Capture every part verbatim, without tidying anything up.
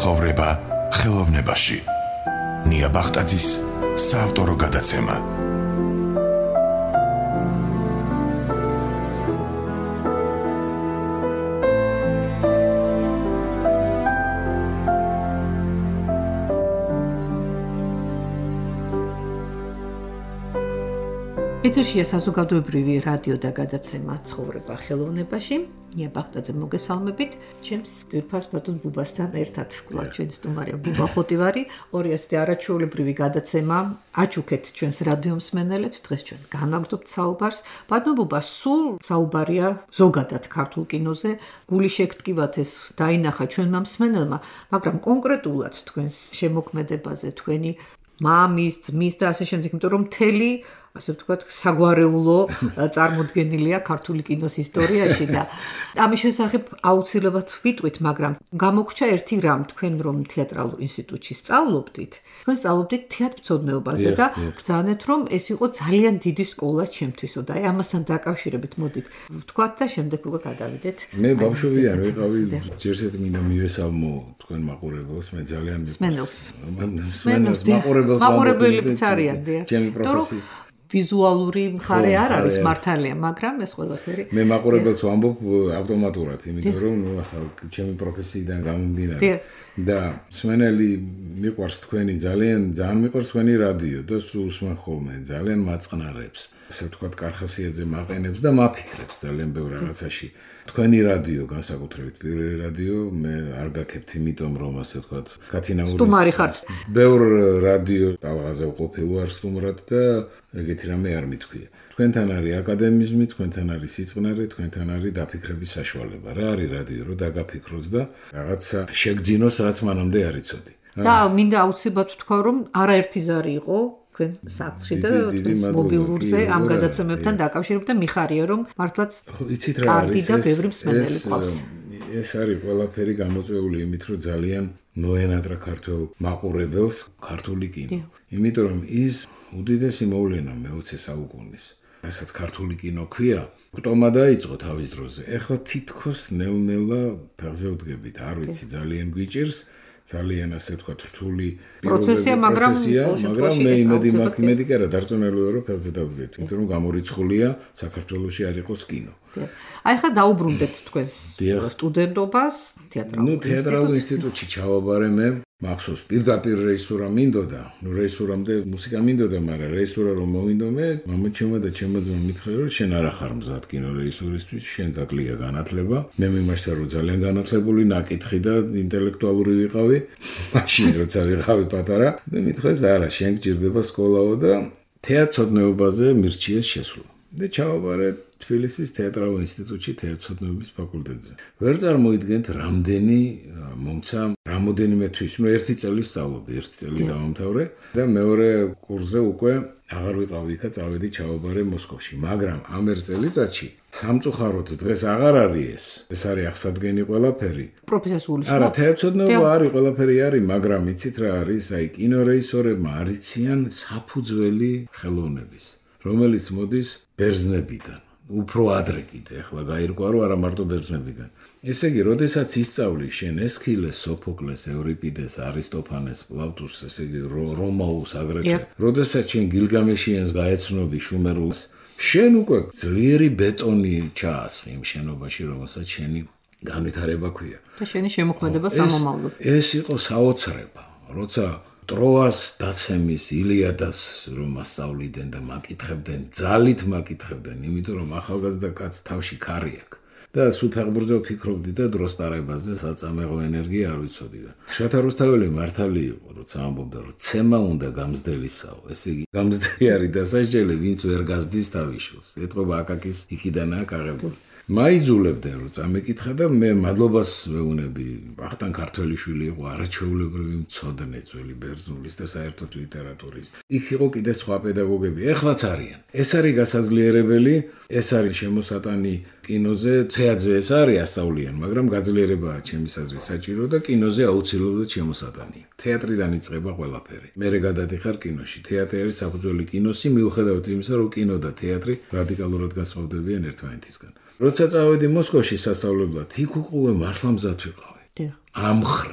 ცხოვრება ხელოვნებაში. ნია ბახტაძის საავტორო გადაცემა. ეთერშია საზოგადოებრივი რადიო და გადაცემა ცხოვრება ხელოვნებაში. ნია ბახტაძე მოგესალმებით. ჩემს ძვირფას ბატონ ბუბასთან ერთად ვკვლავ ჩვენი სტუმარია ბუბა ხოტივარი. ორი ასეთი არაჩვეულებრივი გადაცემა აჩუქეთ ჩვენს რადიო მსმენელებს. დღეს ჩვენ განვაგრძობთ საუბარს. ბატონ ბუბა, სულ საუბარია ზოგადად ქართულ კინოზე. გული შეგტკივათ ეს დაინახა ჩვენმა მსმენელმა, მაგრამ კონკრეტულად თქვენს შემოქმედებაზე, თქვენი მამის, ძმის და ასე შემდეგ, იმიტომ რომ მთელი ასე ვთქვათ, საგვარეულო წარმოდგენილია ქართული კინოს ისტორიაში და ამის შესახებ აუცილებლად ვიტყვით, მაგრამ გამოგრჩა ერთი რამ, თქვენ რომ თეატრალურ ინსტიტუტში სწავლობდით, თქვენ სწავლობდით თეატრმცოდნეობაზე და ბრძანეთ, რომ ეს იყო ძალიან დიდი სკოლა ჩემთვისო და აი ამასთან დაკავშირებით მოდით ვთქვათ და შემდეგ უკვე გადავიდეთ. მე ბავშვობიდან ვიყავი, ჯერჯერობით მინდა მივესალმო თქვენ მაყურებელს, მე ძალიან მსმენელს. მსმენელს მაყურებელს მაყურებელიც არიან, ჩემი პროფესია ვიზუალური მხარე არ არის მართალია, მაგრამ ეს ყველაფერი მე მაყურებელს ვამბობ ავტომატურად, იმიტომ რომ ნუ ახლა ჩემი პროფესიიდან გამომდინარე და მსმენელი მიყვარს თქვენი ძალიან ძალიან მიყვარს თქვენი რადიო და სულ უსმენ ხოლმე ძალიან მაწყნარებს, ასე ვთქვათ, კარხასიაძე მაყენებს და მაფიქრებს ძალიან ბევრ რაღაცაში. თქვენი რადიო განსაკუთრებით პირველი რადიო მე არ გაკეთებთ, იმიტომ რომ ასე ვთქვათ, კათინაურის სტუმარი ხართ. ბევრ რადიო ტალღაზე ვყოფილ ვარ სტუმრად და ეგეთი რამე არ მithქვია. თქვენთან არის აკადემიზმი, თქვენთან არის სიწყნარე, თქვენთან არის დაფიქრების საშუალება. რა არის რადიო, რომ დაგაფიქროს და რაღაცა შეგძინოს, რაც მანამდე არ იცოდი. და მინდა აუცილებლად ვთქვა, რომ არაერთი ზარი იყო თქვენ სახლში და მობილურზე ამ გადაცემებთან დაკავშირებით და მიხარია, რომ მართლაც იცით რა არის და ბევრი მსმენელი ყავს. ეს არის ყველაფერი გამოწვეული იმით, რომ ძალიან მოენატრა ქართულ მაყურებელს ქართული კინო. იმიტომ რომ ის უდიდესი მოვლენა მეოცე საუკუნის, რასაც ქართული კინო ქვია, გტომა დაიწყო თავის დროზე. ეხლა თითქოს ნელ-ნელა ფეხზე ვდგებით, არ ვიცი, ძალიან გვიჭირს, ძალიან ასე ვთქვათ, რთული პროცესია, მაგრამ მაგრამ მე იმედი მაქვს, იმედი კი არა, დარწმუნებული ვარ, რომ ფეხზე დავდგებით, იმიტომ რომ გამორიცხულია საქართველოში არ იყოს კინო. აი ხა დაუბრუნდეთ თქვენს სტუდენტობას თეატრალურ ნუ თეატრალურ ინსტიტუტში ჩავაბარე მე. მახსოვს პირდაპირ რეჟისურა მინდოდა, ნუ რეჟისურამდე მუსიკა მინდოდა, მაგრამ რეჟისურა რომ მოვინდო მე, მამაჩემმა და ჩემმა ძმამ მითხრა, რომ შენ არ ახარ მზად კინო რეჟისურისთვის, შენ გაკლია განათლება. მე მიმაშთა რომ ძალიან განათლებული, ნაკითხი და ინტელექტუალური ვიყავი, მაშინ როცა ვიყავი პატარა, და მითხრეს, არა, შენ გჭირდება სკოლაო და თეატრმცოდნეობაზე მირჩიეს შესვლა. და ჩავაბარე თბილისის თეატრალურ ინსტიტუტში თეატრმცოდნეობის ფაკულტეტზე. ვერ წარმოიდგენთ რამდენი მომცა რამოდენიმე თვის, ნუ ერთი წელი სწავლობდი, ერთი წელი დავამთავრე და მეორე კურსზე უკვე აღარ ვიყავი იქა, წავედი ჩავაბარე მოსკოვში, მაგრამ ამ ერთ წელიწადში სამწუხაროდ დღეს აღარ არის ეს. ეს არის აღსადგენი ყველაფერი. პროფესიას გულისხმობ? არა, თეატრმცოდნეობა არის, ყველაფერი არის, მაგრამ იცით რა არის, აი კინორეჟისორებმა არიციან საფუძველი ხელოვნების, რომელიც მოდის ბერძნებიდან. უფრო ადრე კიდე, ახლა გაირკვა, რომ არა მარტო ბერძნებიდან. ესე იგი, როდესაც ისწავლი შენ ესქილეს, სოფოკლეს, ევრიპიდეს, არისტოფანეს, პლავტუსს, ესე იგი, რომაულს აგრეთვე, როდესაც შენ გილგამეშიანს გაეცნობი, შუმერულს, შენ უკვე ძლიერი ბეტონი ჩაასხი იმ შენობაში, რომელსაც შენი განვითარება ქვია. და შენი შემოქმედება სამომავლო. ეს იყო საოცრება, როცა ტროას დაცემის ილიადას რომ ასწავლიდნენ და მაკითხებდნენ, ძალით მაკითხებდნენ, იმიტომ რომ ახალგაზრდა კაცს თავში ქარი აქვს. და სულ ფეხბურთზე ვფიქრობდი და დროს ტარებაზე საწამეღო ენერგია არ ვიცოდი და შოთა რუსთაველი მართალი იყო, როცა ამბობდა, რომ ცემა უნდა გამზდელისაო. ესე იგი, გამზდელი არის დასაჯელი, ვინც ვერ გაზდის თავიშვილს. ეტყობა აკაკის იქიდან აქ აღებული. მაიძულებდნენ რომ წამეკითხა და მე მადლობას ვეუბნები. ვახტანგ ქართველიშვილი იყო არაჩვეულებრივი მცოდნე ძველი ბერძნულის და საერთოდ ლიტერატურის. იქ იყო კიდე სხვა პედაგოგები, ეხლაც არიან. ეს არის გასაძლიერებელი, ეს არის შემოსატანი კინოზე, თეატრზე ეს არის ასწავლიან, მაგრამ გაძლიერებაა ჩემის აზრით საჭირო და კინოზე აუცილებლად შემოსატანია. თეატრიდან იწყება ყველაფერი. მერე გადადიხარ კინოში. თეატრი არის საფუძველი კინოსი, მიუხედავად იმისა, რომ კინო და თეატრი რადიკალურად განსხვავდებიან ერთმანეთისგან. როცა წავედი მოსკოვში სასწავლებლად, იქ უკვე მართლა მზად ვიყავი. ამ ხრივ.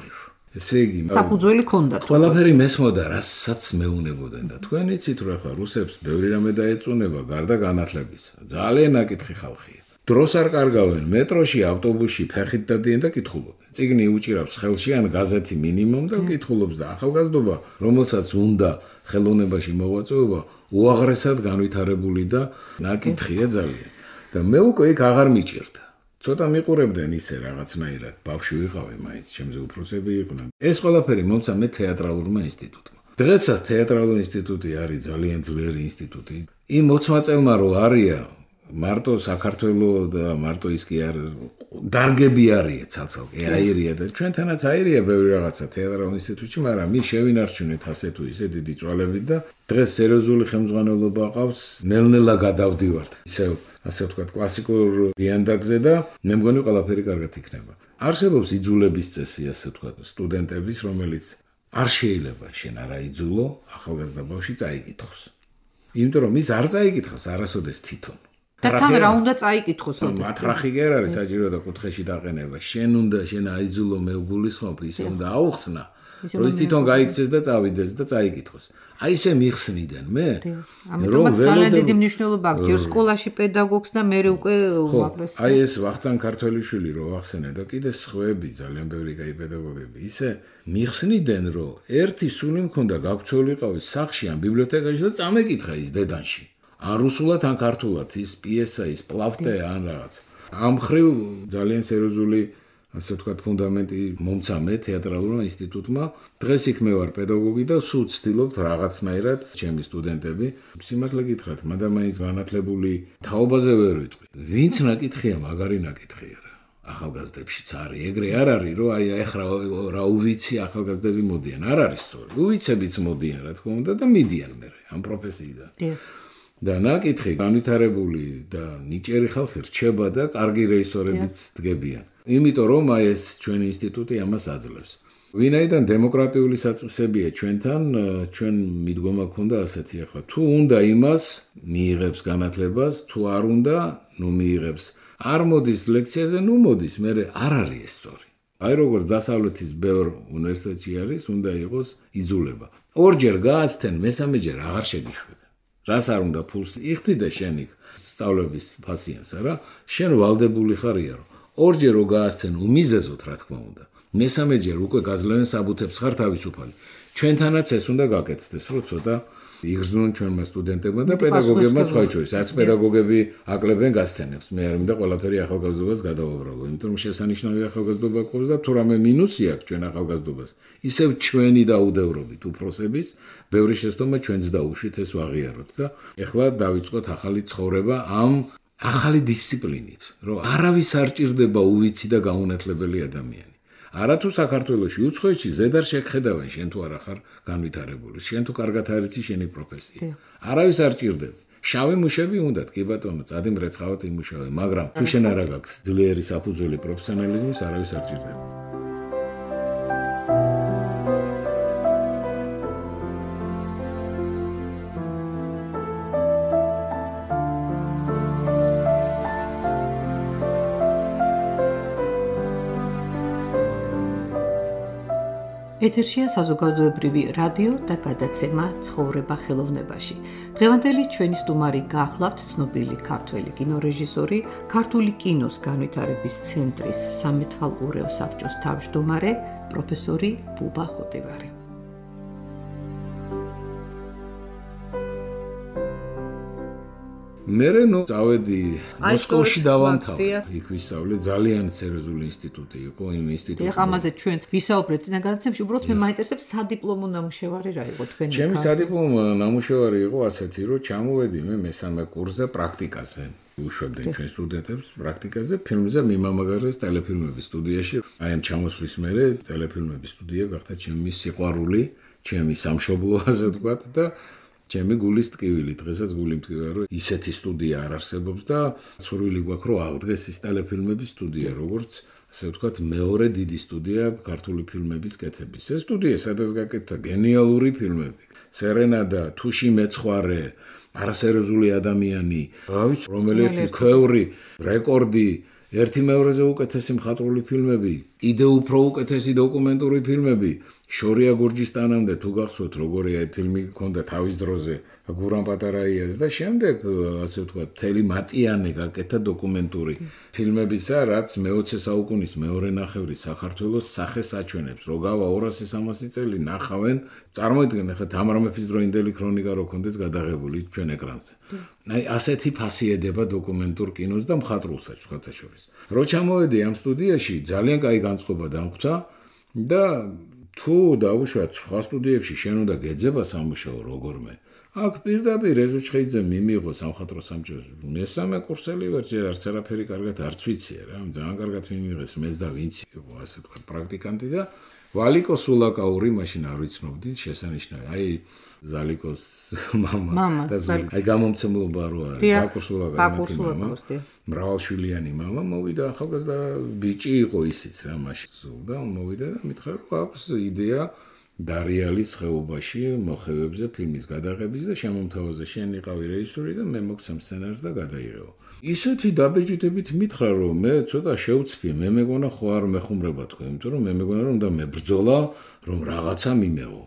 ესე იგი, საფუძველი ქონდათ. ყველაფერი მესმოდა, რასაც მეუნებოდნენ და თქვენ იცით რომ ახლა რუსებს ბევრი რამე დაეწუნება გარდა განათლებისა. ძალიან აკითხი ხალხია. დროს არ კარგავენ მეტროში, ავტობუსში, ფეხით დადიან და კითხულობენ. წიგნი უჭირავს ხელში ან გაზეთი მინიმუმ და კითხულობს და ახალგაზრდობა, რომელსაც უნდა ხელოვნებაში მოვაწეობა, უაღრესად განვითარებული და ნაკითხია ძალიან. და მე უკვე იქ აღარ მიჭირდა. ცოტა მიყურებდნენ ისე რაღაცნაირად, ბავშვი ვიყავი მაინც, ჩემზე უფროსები იყვნენ. ეს ყველაფერი მომცა მე თეატრალურმა ინსტიტუტმა. დღესაც თეატრალური ინსტიტუტი არის ძალიან ძლიერი ინსტიტუტი. იმ ოცდაათ წელმა რო არია მარტო საქართველოს და მარტო ის კი არ დარგები არის ცალ-ცალკე აირია და ჩვენთანაც აირია ბევრი რაღაცა თეატრალურ ინსტიტუტში, მაგრამ მის შევინარჩუნეთ ასე თუ ისე დიდი წვალებით და დღეს სერიოზული ხელმძღვანელობა ყავს, ნელ-ნელა გადავდივართ. ისე ასე ვთქვათ, კლასიკურ ვიანდაგზე და მე მგონი ყველაფერი კარგად იქნება. არსებობს იძულების წესი, ასე ვთქვათ, სტუდენტების, რომელიც არ შეიძლება შენ არა იძულო, ახალგაზრდა ბავშვი წაიკითხოს. იმიტომ რომ ის არ წაიკითხავს არასოდეს თვითონ. და თან რა უნდა წაიკითხოს? მათრახი კი არ არის საჭირო და კუთხეში დაყენება. შენ უნდა შენ აიძულო მე გულისხმობ, ისე უნდა აუხსნა. რომ ის თვითონ გაიქცეს და წავიდეს და წაიკითხოს. აი ესე მიხსნიდან მე. ამიტომაც ძალიან დიდი მნიშვნელობა აქვს ჯერ სკოლაში პედაგოგს და მე უკვე უაღრეს. აი ეს ვახტანგ ქართველიშვილი რო ახსენე და კიდე სხვები ძალიან ბევრი კაი პედაგოგები. ისე მიხსნიდან რომ ერთი სული მქონდა გაგვცოლიყავი სახში ან ბიბლიოთეკაში და წამეკითხა ის დედანში. ან რუსულად ან ქართულად ის პიესა ის პლავტე ან რაღაც. ამ ხრივ ძალიან სერიოზული ასე ვთქვათ ფუნდამენტი მომცა მე თეატრალურმა ინსტიტუტმა. დღეს იქ მე ვარ პედაგოგი და სულ ვცდილობ რაღაცნაირად ჩემი სტუდენტები სიმართლე გითხრათ, მადამაინც განათლებული თაობაზე ვერ ვიტყვი. ვინც ნაკითხია, მაგარი ნაკითხია რა. ახალგაზრდებშიც არის, ეგრე არ არის, რომ აი ახლა რა უვიცი ახალგაზრდები მოდიან, არ არის სწორი. უვიცებიც მოდიან, რა თქმა უნდა და მიდიან მე ამ პროფესიიდან. და ნაკითხი განვითარებული და ნიჭიერი ხალხი რჩება და კარგი რეჟისორებიც დგებიან. იმიტომ რომ აი ეს ჩვენი ინსტიტუტი ამას აძლევს. ვინაიდან დემოკრატიული საწყისებია ჩვენთან, ჩვენ მიდგომა ქონდა ასეთი ახლა თუ უნდა იმას მიიღებს განათლებას, თუ არ უნდა, ნუ მიიღებს. არ მოდის ლექციაზე, ნუ მოდის, მე არ არის ეს სწორი. აი როგორც დასავლეთის ბევრ უნივერსიტეტში არის, უნდა იყოს იძულება. ორჯერ გააცდენ, მესამეჯერ აღარ შეგიშვებ. რას არ უნდა ფულს იხდი და შენ იქ სწავლების ფასიანს არა შენ ვალდებული ხარია რომ ორჯერ რო გააცდენ უმიზეზოთ რა თქმა უნდა მესამეჯერ უკვე გაძლევენ საბუთებს ხარ თავისუფალი ჩვენთანაც ეს უნდა გაკეთდეს რომ ცოტა იგრძნონ ჩვენმა სტუდენტებმა და პედაგოგებმა სხვა შორის რაც პედაგოგები აკლებენ გასცენებს მე არ მინდა ყველაფერი ახალგაზრდობას გადავაბრალო იმიტომ რომ შესანიშნავი ახალგაზრდობა ყავს და თუ რამე მინუსი აქვს ჩვენ ახალგაზრდობას ისევ ჩვენი დაუდევრობით უფროსების ბევრი შეცდომა ჩვენც დაუშვით ეს ვაღიაროთ და ეხლა დავიწყოთ ახალი ცხოვრება ამ ახალი დისციპლინით რომ არავის არ ჭირდება უვიცი და გაუნათლებელი ადამიანი არათუ საქართველოში უცხოეთში ზედარ შეგხედავენ შენ თუ არა ხარ განვითარებული შენ თუ კარგად არიცი შენი პროფესია არავის არ ჭირდება შავი მუშები უნდათ კი ბატონო წადი მრეცხავად იმუშავე მაგრამ თუ შენ არა გაქვს ძლიერი საფუძველი პროფესიონალიზმის არავის არ ჭირდება ეთერშია საზოგადოებრივი რადიო და გადაცემა ცხოვრება ხელოვნებაში. დღევანდელი ჩვენი სტუმარი გახლავთ ცნობილი ქართველი კინორეჟისორი, ქართული კინოს განვითარების ცენტრის სამეთვალყურეო საბჭოს თავმჯდომარე, პროფესორი ბუბა ხოტივარი. მერე ნუ წავედი მოსკოვში დავამთავრე. იქ ვისწავლე ძალიან სერიოზული ინსტიტუტი იყო იმ ინსტიტუტში. ეხლა ამაზე ჩვენ ვისაუბრეთ წინა გადაცემაში, უბრალოდ მე მაინტერესებს სადიპლომო ნამუშევარი რა იყო თქვენი? ჩემი სადიპლომო ნამუშევარი იყო ასეთი, რომ ჩამოვედი მე მესამე კურსზე პრაქტიკაზე. უშვებდნენ ჩვენ სტუდენტებს პრაქტიკაზე ფილმზე მიმამაგარეს ტელეფილმების სტუდიაში. აი ამ ჩამოსვლის მერე ტელეფილმების სტუდია გახდა ჩემი სიყვარული, ჩემი სამშობლო ასე ვთქვათ და ჩემი გულის ტკივილი დღესაც გული მტკივია რომ ისეთი სტუდია არ არსებობს და სურვილი გვაქვს რომ აღდგეს ის ტელეფილმების სტუდია როგორც ასე ვთქვათ მეორე დიდი სტუდია ქართული ფილმების კეთების ეს სტუდია სადაც გაკეთდა გენიალური ფილმები სერენადა თუში მეცხვარე არასერიოზული ადამიანი რა ვიცი რომელი ერთი ქვევრი რეკორდი ერთი მეორეზე უკეთესი მხატვრული ფილმები კიდე უფრო უკეთესი დოკუმენტური ფილმები შორია გურჯისტანამდე თუ გახსოვთ როგორია ფილმი ჰქონდა თავის დროზე გურამ პატარაიას და შემდეგ ასე ვთქვათ მთელი მატიანე გაკეთა დოკუმენტური ფილმებისა რაც მეოცე საუკუნის მეორე ნახევრის საქართველოს სახეს აჩვენებს რო გავა ორასი სამასი წელი ნახავენ წარმოიდგინეთ ხა თამარ მეფის დროინდელი ქრონიკა რო ქონდეს გადაღებული ჩვენ ეკრანზე აი ასეთი ფასი ედება დოკუმენტურ კინოს და მხატვრულსაც სხვათა შორის რო ჩამოვედი ამ სტუდიაში ძალიან კაი განწყობა დამხვდა და თუ დავუშვათ სხვა სტუდიებში შენ უნდა გეძება სამუშაო როგორმე აქ პირდაპირ რეზო ჩხეიძე მიმიღო სამხატვრო საბჭოს მესამე კურსელი ვარ ჯერ არც არაფერი კარგად არც ვიცია რა ძალიან კარგად მიმიღეს მეც და ვინც იყო ასე თქვა პრაქტიკანტი და ვალიკო სულაკაური მაშინ არ ვიცნობდი შესანიშნავი აი ზალიკოს მამა და ზალი აი გამომცემლობა რო არის ბაკურსულაკაური მამა მრავალშვილიანი მამა მოვიდა ახალგაზრდა ბიჭი იყო ისიც რა მაშინ და მოვიდა და მითხრა რომ აქვს იდეა დარიალის ხეობაში მოხევებზე ფილმის გადაღების და შემომთავაზე შენ იყავი რეჟისორი და მე მოგცემ სცენარს და გადაიღეო ისეთი დაბეჭდებით მითხრა რომ მე ცოტა შევწფი მე მეგონა ხო არ მეხუმრება თქვენ იმიტომ რომ მე მეგონა რომ და მებრძოლა რომ რაღაცა მიმეღო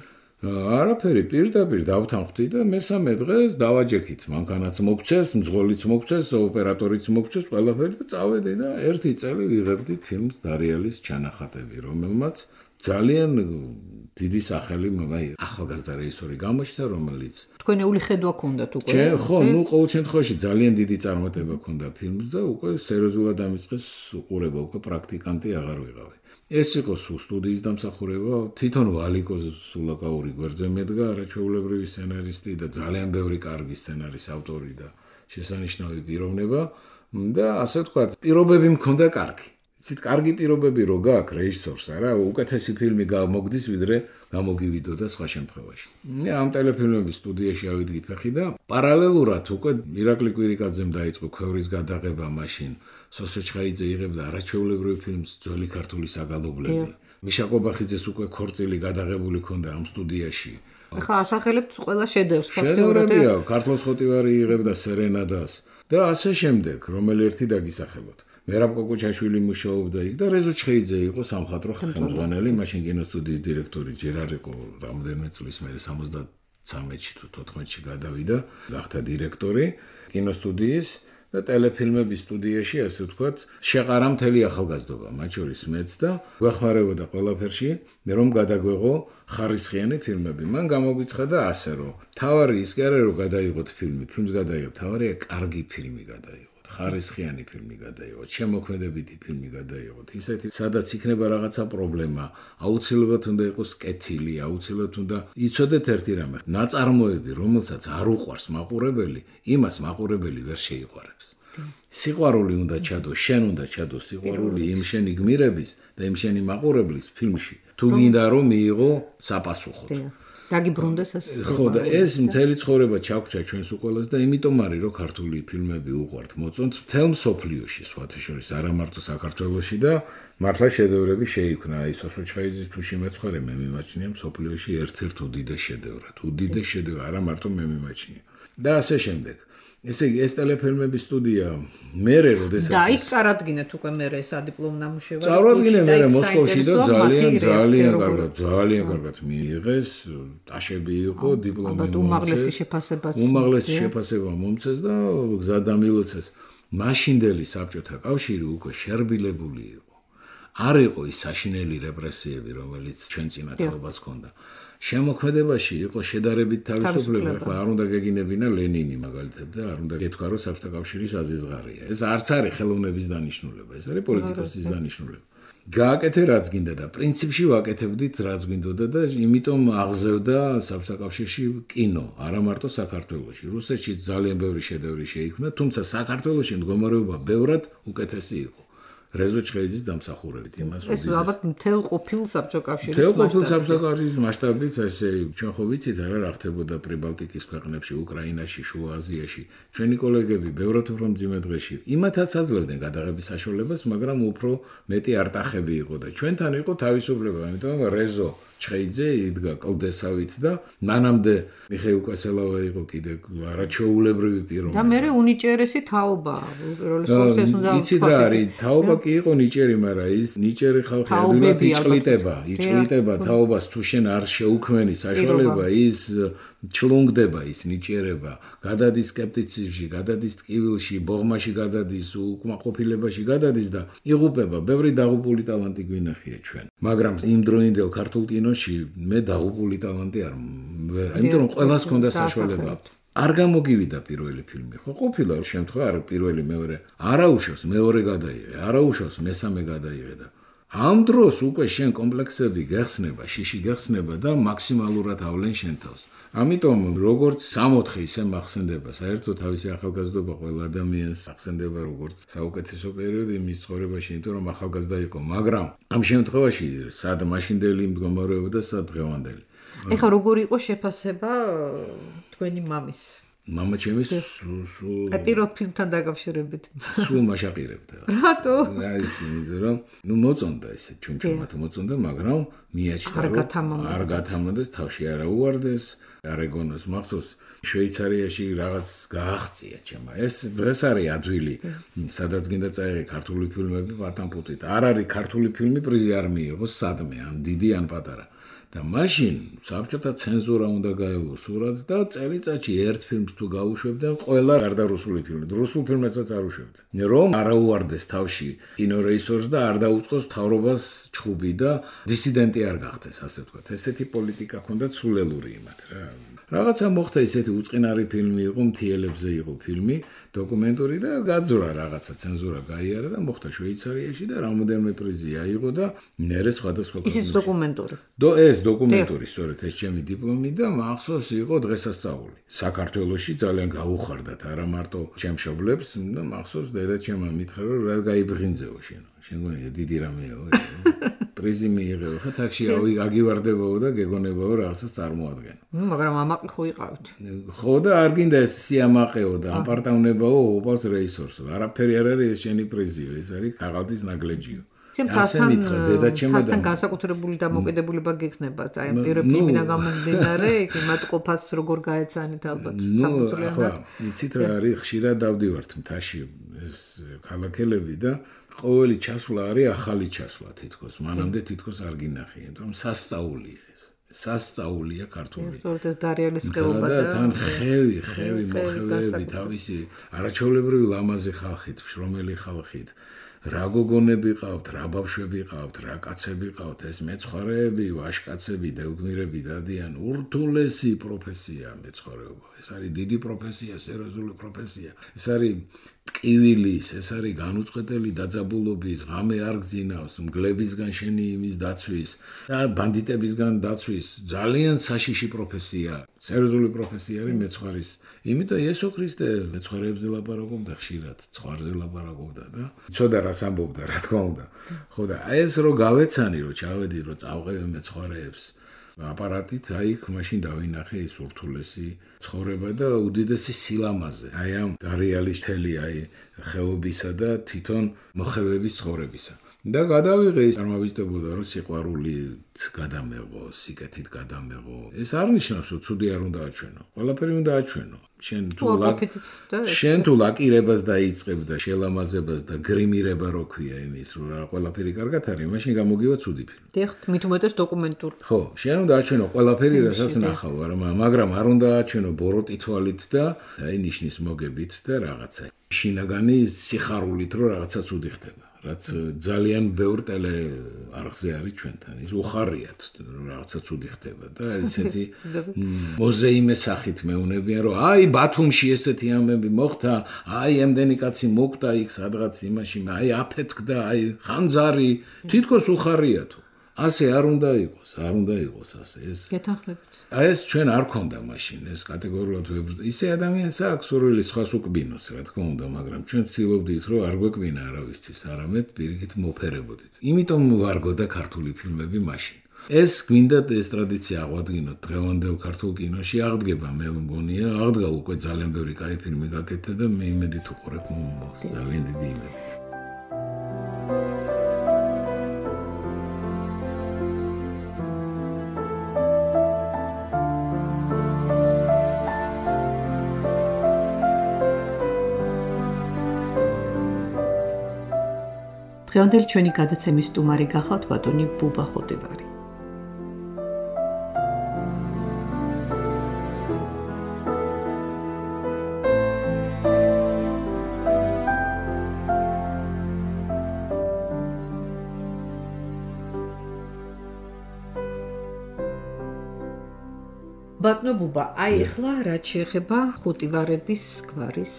არაფერი პირდაპირ დავთანხმდი და მესამე დღეს დავაჯექით მანქანაც მოგცეს მძღოლიც მოგცეს ოპერატორიც მოგცეს ყველაფერი და წავედი და ერთი წელი ვიღებდი ფილმს დარიალის ჩანახატები რომელმაც ძალიან დიდი სახელი მამა ახალგაზრდა რეჟისორი გამოჩნდა რომელიც თქვენეული ხედვა ქონდათ უკვე ჩვენ ხო ნუ ყოველ შემთხვევაში ძალიან დიდი წარმატება ქონდა ფილმს და უკვე სერიოზულად დამიწყეს უყურება უკვე პრაქტიკანტი აღარ ვიყავი ეს იყო სტუდიის დამსახურება თვითონ ვალიკო სულაკაური გვერდზე მედგა არაჩვეულებრივი სცენარისტი და ძალიან ბევრი კარგი სცენარის ავტორი და შესანიშნავი პიროვნება და ასე ვთქვათ პირობები მქონდა კარგი იცით კარგი პირობები რო გაქვს რეჟისორს არა უკეთესი ფილმი გამოგდის ვიდრე გამოგივიდო და სხვა შემთხვევაში მე ამ ტელეფილმების სტუდიაში ავიდგი ფეხი და პარალელურად უკვე მირაკლი კვირიკაძემ დაიწყო ქვევრის გადაღება მაშინ სოსო ჩხაიძე იღებდა არაჩვეულებრივ ფილმს ძველი ქართული საგალობლები მიშა კობახიძეს უკვე ქორწილი გადაღებული ქონდა ამ სტუდიაში ახლა ასახელებთ ყველა შედევრს შედევრებია ქართლოს ხოტივარი იღებდა სერენადას და ასე შემდეგ რომელი ერთი დაგისახელოთ მერაბ კოკუჩაშვილი მუშაობდა იქ და რეზო ჩხეიძე იყო სამხატვრო ხელმძღვანელი მაშინ კინოსტუდიის დირექტორი ჯერ არ იყო რამდენიმე წლის მერე სამოცდათრამეტში თუ თოთხმეტში გადავიდა გახდა დირექტორი კინოსტუდიის და ტელეფილმების სტუდიაში ასე ვთქვათ შეყარა მთელი ახალგაზრდობა მათ შორის მეც და გვეხმარებოდა ყველაფერში მე რომ გადაგვეღო ხარისხიანი ფილმები მან გამოგვიცხადა ასე რომ თავარი ის კი არა რომ გადაიღოთ ფილმი ფილმს გადაიღოთ თავარია კარგი ფილმი გადაიღოთ ხარისხიანი ფილმი გადაიღოთ, შემოქმედებითი ფილმი გადაიღოთ. ისეთი, სადაც იქნება რაღაცა პრობლემა, აუცილებლად უნდა იყოს კეთილი, აუცილებლად უნდა იცოდეთ ერთი რამე. ნაწარმოები, რომელსაც არ უყვარს მაყურებელი, იმას მაყურებელი ვერ შეიყვარებს. სიყვარული უნდა ჩადო, შენ უნდა ჩადო სიყვარული იმ შენი გმირების და იმ შენი მაყურებლის ფილმში. თუ გინდა რომ მიიღო საპასუხოდ. დაგიბრუნდეს ეს ხო და ეს მთელი ცხოვრება ჩაგვრჩა ჩვენს უყოლას და იმიტომ არის რომ ქართული ფილმები უყვართ მოწონთ მთელ მსოფლიოში სხვათა შორის არა მარტო საქართველოში და მართლა შედევრები შეიქმნა აი სოსო ჩხაიძის თუ შემეცხვარე მე მიმაჩნია მსოფლიოში ერთ-ერთ უდიდეს შედევრად უდიდეს შედევრი არა მარტო მე მიმაჩნია და ასე შემდეგ ესე იგი ეს ტელეფილმების სტუდია მერე როდესაც და იქ წარადგინეთ უკვე მერე სადიპლომო ნამუშევარი წარადგინე მერე მოსკოვში და ძალიან ძალიან კარგად ძალიან კარგად მიიღეს ტაშები იყო დიპლომი უმაღლესი შეფასებაც უმაღლესი შეფასება მომცეს და გზა დამილოცეს მაშინდელი საბჭოთა კავშირი უკვე შერბილებული იყო არ იყო ის საშინელი რეპრესიები რომელიც ჩვენ წინათელობას ჰქონდა შემოქმედებაში იყო შედარებით თავისუფლება, ახლა არ უნდა გეგინებინა ლენინი მაგალითად და არ უნდა გეთქვა რომ საბჭოთა კავშირის აზიზღარია. ეს არც არის ხელოვნების დანიშნულება, ეს არის პოლიტიკოსის დანიშნულება. გააკეთე რაც გინდა და პრინციპში ვაკეთებდით რაც გინდოდა და იმიტომ აღზევდა საბჭოთა კავშირში კინო, არა მარტო საქართველოში. რუსეთში ძალიან ბევრი შედევრი შეიქმნა, თუმცა საქართველოში მდგომარეობა ბევრად უკეთესი იყო. რეზო ჩხეიძის დამსახურებით იმას ეს ალბათ მთელ ყოფილ საბჭოთა კავშირის მთელ ყოფილ საბჭოთა კავშირის მასშტაბით ესე ჩვენ ხო ვიცით არა რა ხდებოდა პრიბალტიკის ქვეყნებში უკრაინაში შუა აზიაში ჩვენი კოლეგები ბევრად უფრო მძიმე დღეში იმათაც აძლევდნენ გადაღების საშუალებას მაგრამ უფრო მეტი არტახები იყო და ჩვენთან იყო თავისუფლება ამიტომ რეზო ჩხეიძე იდგა კლდესავით და მანამდე მიხეილ კვესელავა იყო კიდე არაჩვეულებრივი პიროვნება. და მე უნიჭერესი თაობა, უპირველეს ყოვლისა ეს უნდა იცით რა არის, თაობა კი იყო ნიჭერი, მაგრამ ის ნიჭერი ხალხი ადვილად იჭყლიტება, იჭყლიტება თაობას თუ შენ არ შეუქმენი საშუალება, ის ჩლუნგდება ის ნიჭერება, გადადის სკეპტიციზმში, გადადის ტკივილში, ბოღმაში გადადის, უკმაყოფილებაში გადადის და იღუპება. ბევრი დაღუპული ტალანტი გვინახია ჩვენ. მაგრამ იმ დროინდელ ქართულ კინოში მე დაღუპული ტალანტი არ ვერ, იმიტომ რომ ყველას ჰქონდა საშუალება. არ გამოგივიდა პირველი ფილმი. ხო, ყოფილა შემთხვევა, არ პირველი, მეორე. არაუშავს მეორე გადაიღე, არაუშავს მესამე გადაიღე და ამ დროს უკვე შენ კომპლექსები გეხსნება, შიში გეხსნება და მაქსიმალურად ავლენ შენ თავს. ამიტომ როგორც სამოთხე ისე მახსენდება, საერთოდ თავისი ახალგაზრდობა ყველა ადამიანს ახსენდება როგორც საუკეთესო პერიოდი მის ცხოვრებაში, იმიტომ რომ ახალგაზრდა იყო, მაგრამ ამ შემთხვევაში სად მაშინდელი მდგომარეობა და სად დღევანდელი. ეხლა როგორი იყო შეფასება თქვენი მამის? მამა ჩემი სულ პირველ ფილმთან დაკავშირებით. სულ მაშაყირებდა. რატო? აი ის იმიტომ რომ ნუ მოწონდა ესე ჩუმჩუმად მოწონდა, მაგრამ მიაჩნდა რომ არ გათამამდა, თავში არა უვარდეს, არ ეგონოს. მახსოვს შვეიცარიაში რაღაც გააღწია ჩემმა. ეს დღეს არის ადვილი, სადაც გინდა წაიღე ქართული ფილმები პატამპუტით. არ არის ქართული ფილმი პრიზი არ მიიღო სადმე, ან დიდი ან პატარა. და მაშინ საბჭოთა ცენზურა უნდა გაელო სურათს და წელიწადში ერთ ფილმს თუ გაუშვებდნენ, ყველა გარდა რუსული ფილმი, რუსულ ფილმებსაც არ უშვებდნენ. რომ არ აუვარდეს თავში კინორეჟისორს და არ დაუწყოს თავრობას ჩხუბი და დისიდენტი არ გახდეს, ასე ვთქვათ. ესეთი პოლიტიკა ჰქონდა სულელური იმათ რა. რაღაცა მოხდა ისეთი უწყინარი ფილმი იყო, მთიელებზე იყო ფილმი, დოკუმენტური და გაძვრა რაღაცა ცენზურა გაიარა და მოხდა შვეიცარიაში და რამოდენმე პრიზი აიღო და მერე სხვადასხვა ისიც დოკუმენტური. დო ეს დოკუმენტური, სწორედ ეს ჩემი დიპლომი და მახსოვს იყო დღესასწაული. საქართველოში ძალიან გაუხარდათ არა მარტო ჩემ მშობლებს და მახსოვს დედა ჩემმა მითხრა რომ რა გაიბრინძეო შენ. შენ გონია დიდი რამეა. პრიზი მიიღო, ხა თაქში აგივარდებაო და გეგონებაო რაღაცას წარმოადგენ. მაგრამ ამაყი ხო იყავით. ხო და არ გინდა ეს სიამაყეო და აპარტავნებაო უპავს რეჟისორს. არაფერი არ არის ეს შენი პრიზიო, ეს არის ქაღალდის ნაგლეჯიო. ასე მითხრა დედა ჩემმა და განსაკუთრებული დამოკიდებულება გექნება, აი ამ პირველ ფილმიდან გამომდინარე, იმატყოფას როგორ გაეცანით ალბათ სამწუხაროდ. ახლა იცით რა არის, ხშირად დავდივართ მთაში ეს ქალაქელები და ყოველი ჩასვლა არის ახალი ჩასვლა თითქოს, მანამდე თითქოს არ გინახია, იმიტომ რომ სასწაულია ეს. სასწაულია ქართული. სწორედ ეს დარიალისყეობა და თან ხევი, ხევი მოხევები თავისი არაჩვეულებრივი ლამაზი ხალხით, შრომელი ხალხით. რა გოგონები ყავთ, რა ბავშვები ყავთ, რა კაცები ყავთ, ეს მეცხვარეები, ვაშკაცები, დევგმირები დადიან, ურთულესი პროფესია მეცხვარეობა. ეს არის დიდი პროფესია, სერიოზული პროფესია. ეს არის ტკივილის, ეს არის განუწყვეტელი დაძაბულობის, ღამე არ გძინავს, მგლებისგან შენი იმის დაცვის და ბანდიტებისგან დაცვის ძალიან საშიში პროფესია. სერიოზული პროფესია არის მეცხვარის. იმიტომ იესო ქრისტე მეცხვარეებზე ლაპარაკობდა ხშირად, ცხვარზე ლაპარაკობდა და იცოდა რას ამბობდა, რა თქმა უნდა. ხო და ეს რო გავეცანი, რო ჩავედი, რო წავყევი მეცხვარეებს აპარატით, აი იქ მაშინ დავინახე ის ურთულესი ცხოვრება და უდიდესი სილამაზე. აი ამ დარიალის თელი აი ხეობისა და თვითონ მოხევების ცხოვრებისა. და გადავიღე ის წარმოვიწყებოდა რომ სიყვარულით გადამეღო, სიკეთით გადამეღო. ეს არ ნიშნავს რომ ცუდი არ უნდა აჩვენო. ყველაფერი უნდა აჩვენო. შენ თუ შენ თუ ლაკირებას დაიწყებ და შელამაზებას და გრიმირება რო ქვია იმის რომ რა ყველაფერი კარგად არის, მაშინ გამოგივა ცუდი ფილმი. დიახ, მით უმეტეს დოკუმენტური. ხო, შენ უნდა აჩვენო ყველაფერი, რასაც ნახავ, მაგრამ არ უნდა აჩვენო ბოროტი თვალით და აი ნიშნის მოგებით და რაღაცა. შინაგანი სიხარულით რომ რაღაცა ცუდი ხდება. რაც ძალიან ბევრ ტელე არხზე არის ჩვენთან. ის უხარიათ რომ რაღაცა ცუდი ხდება და ესეთი მოზეიმე სახით მეუნებიან რომ აი ბათუმში ესეთი ამბები მოხდა, აი ამდენი კაცი მოკვდა იქ სადღაც იმაში, აი აფეთქდა, აი ხანძარი, თითქოს უხარიათო. ასე არ უნდა იყოს, არ უნდა იყოს ასე. ეს გეთანხმებით. აი ეს ჩვენ არ ქონდა მაშინ, ეს კატეგორიულად ვებრძ. ისე ადამიანს აქვს სურვილი სხვას უკბინოს, რა თქმა უნდა, მაგრამ ჩვენ ვცდილობდით, რომ არ გვეკბინა არავისთვის, არამედ პირიქით მოფერებოდით. იმიტომ ვარგოდა ქართული ფილმები მაშინ. ეს გვინდა ეს ტრადიცია აღვადგინოთ დღევანდელ ქართულ კინოში, აღდგება მე მგონია, აღდგა უკვე ძალიან ბევრი კაი ფილმი გაკეთდა და მე იმედით უყურებ მომავალს, ძალიან დიდი იმედით. დღევანდელი ჩვენი გადაცემის სტუმარი გახავთ ბატონი ბუბა ხოტივარი. ბატონო ბუბა, აი ახლა რაც შეეხება ხოტივარების გვარის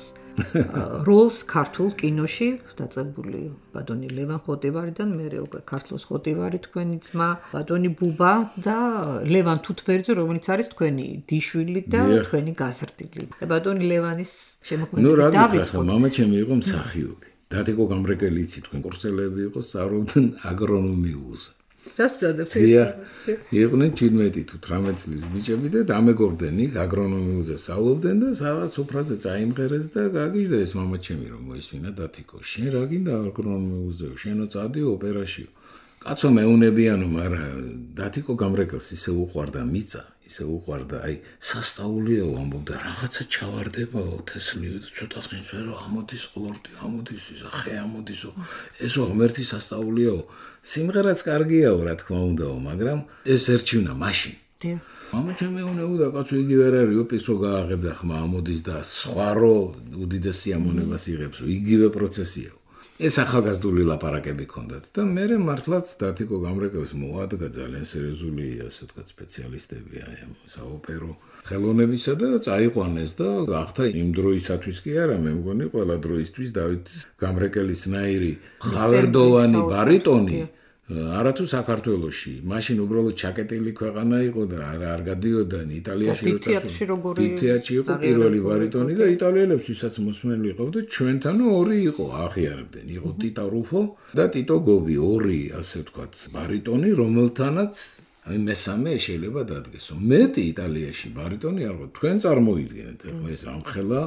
როლს ქართულ კინოში დაწყებული ბატონი ლევან ხოტივარიდან, მერე უკვე ქართლოს ხოტივარი თქვენი ძმა, ბატონი ბუბა და ლევან თუთბერძე, რომელიც არის თქვენი დიშვილი და თქვენი გაზრდილი. და ბატონი ლევანის შემოქმედება დავიწყოთ. მამა ჩემი იყო მსახიობი. დადიკო გამრეკელი იცით, თქვენ კურსელები იყო, სწავლობდნენ აგრონომიულს. რაც ვწადებთ ეს? იყვნენ ჩვიდმეტი თუ თვრამეტი წლის ბიჭები და დამეგორდნენ იქ აგრონომიულზე სწავლობდნენ და სადაც უფრაზე წაიმღერეს და გაგიჟდეს მამა ჩემი რომ მოისმინა დათიკო შენ რა გინდა აგრონომიულზეო შენო წადი ოპერაშიო კაცო მეუნებიანო მაგრამ დათიკო გამრეკელს ისე უყვარდა მიწა ისე უყვარდა აი სასწაულიაო ამბობდა რაღაცა ჩავარდებაო თესლიო და ცოტა ხნის ვერო ამოდის ყლორტი ამოდის ისა ხე ამოდისო ესო ღმერთი სასწაულიაო სიმღერაც კარგიაო რა თქმა უნდაო მაგრამ ეს ერჩივნა მაშინ მამა ჩემი უნებოდა კაცო იგი ვერ არის ოპის რო გააღებდა ხმა ამოდის და სხვა რო უდიდეს სიამოვნებას იღებსო იგივე პროცესიაო ეს ახალგაზრდული ლაპარაკები ქონდათ და მე მართლაც დათიკო გამრეკელს მოადგა ძალიან სერიოზული ასე ვთქვათ სპეციალისტები აი ამ საოპერო ხელოვნებისა და წაიყვანეს და გახდა იმ დროისათვის კი არა მე მგონი ყველა დროისთვის დავით გამრეკელის ნაირი ხავერდოვანი ბარიტონი არათუ საქართველოში მაშინ უბრალოდ ჩაკეტილი ქვეყანა იყო და არ გადიოდა იტალიაში თეატრში იყო პირველი ბარიტონი და იტალიელებს ვისაც მოსმენელი იყავდა ჩვენთანო ორი იყო აღიარებდნენ იყო ტიტა რუფო და ტიტო გობი ორი ასე ვთქვათ ბარიტონი რომელთანაც აი მესამე შეიძლება დადგესო მეტი იტალიაში ბარიტონი არ ყო თქვენ წარმოიდგინეთ ახლა ეს რამხელა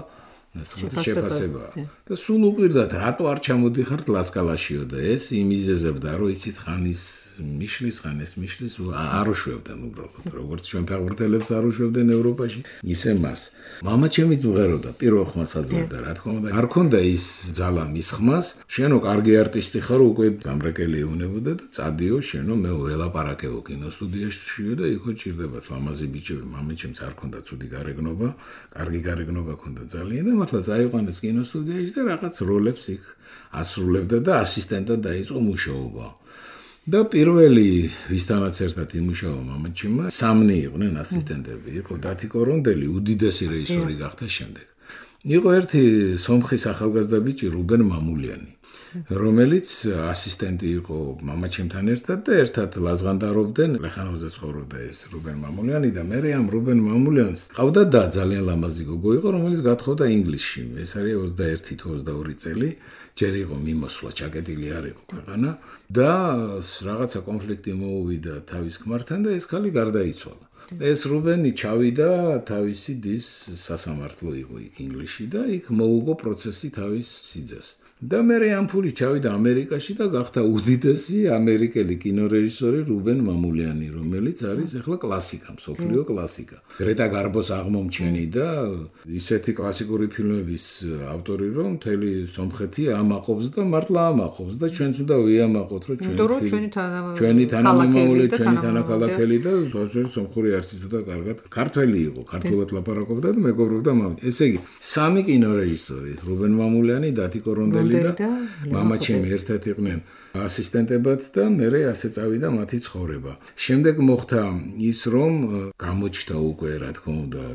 შეფასება და სულ უპირდათ რატო არ ჩამოდიხართ ლასკალაშიო და ეს იმიზეზებდა რომ იცით ხანის მიშლის ხანეს მიშლის არ უშვებდნენ უბრალოდ როგორც ჩვენ ფეხბურთელებს არ უშვებდნენ ევროპაში ისე მას მამა ჩემი ზღეროდა პირველ ხმას აძლევდა რა თქმა უნდა არ ქონდა ის ძალა მის ხმას შენო კარგი არტისტი ხარ უკვე გამრეკელი ეუნებოდა და წადიო შენო მე ველაპარაკეო კინოსტუდიაში და იქო ჭირდებათ ლამაზი ბიჭები მამა ჩემს არ ქონდა ცუდი გარეგნობა კარგი გარეგნობა ქონდა ძალიან და მართლა წაიყვანეს კინოსტუდიაში და რაღაც როლებს იქ ასრულებდა და ასისტენტად დაიწყო მუშაობა. და პირველი ვისთანაც ერთად იმუშავა მამაჩემმა სამნი იყვნენ ასისტენტები. იყო დათიკო რონდელი, უდიდესი რეჟისორი გახდა შემდეგ. იყო ერთი სომხის ახალგაზრდა ბიჭი რუბენ მამულიანი, რომელიც ასისტენტი იყო მამაჩემთან ერთად და ერთად ლაზღანდარობდნენ. ლეხანოვზე ცხოვრობდა ეს რუბენ მამულიანი და მე ამ რუბენ მამულიანს ყავდა და ძალიან ლამაზი გოგო იყო, რომელიც გათხოვდა ინგლისში. ეს არის ოცდაერთი თუ ოცდაორი წელი. ჯერ იყო მიმოსვლა ჩაკეტილი არ იყო ქვეყანა და რაღაცა კონფლიქტი მოუვიდა თავის ქმართან და ეს ქალი გარდაიცვალა. ეს რუბენი ჩავიდა თავისი დის სასამართლო იყო იქ ინგლისში და იქ მოუგო პროცესი თავის სიძეს. და მე ამ ფული ჩავიდა ამერიკაში და გახდა უდიდესი ამერიკელი კინორეჟისორი რუბენ მამულიანი, რომელიც არის ახლა კლასიკა, მსოფლიო კლასიკა. გრეტა გარბოს აღმომჩენი და ისეთი კლასიკური ფილმების ავტორი, რომ მთელი სომხეთი ამაყობს და მართლა ამაყობს და ჩვენც უნდა ვიამაყოთ, რომ ჩვენი ჩვენი თანამემამულე, ჩვენი თანაქალაქელი და ზოგადად სომხური არცის უნდა კარგად ქართველი იყო, ქართულად ლაპარაკობდა და მეგობრობდა მამით. ესე იგი, სამი კინორეჟისორი, რუბენ მამულიანი, დათიკო რონდელი და მამა ჩემი ერთად იყვნენ ასისტენტებად და მე ასე წავიდა მათი ცხოვრება. შემდეგ მოხდა ის რომ გამოჩნდა უკვე რა თქმა უნდა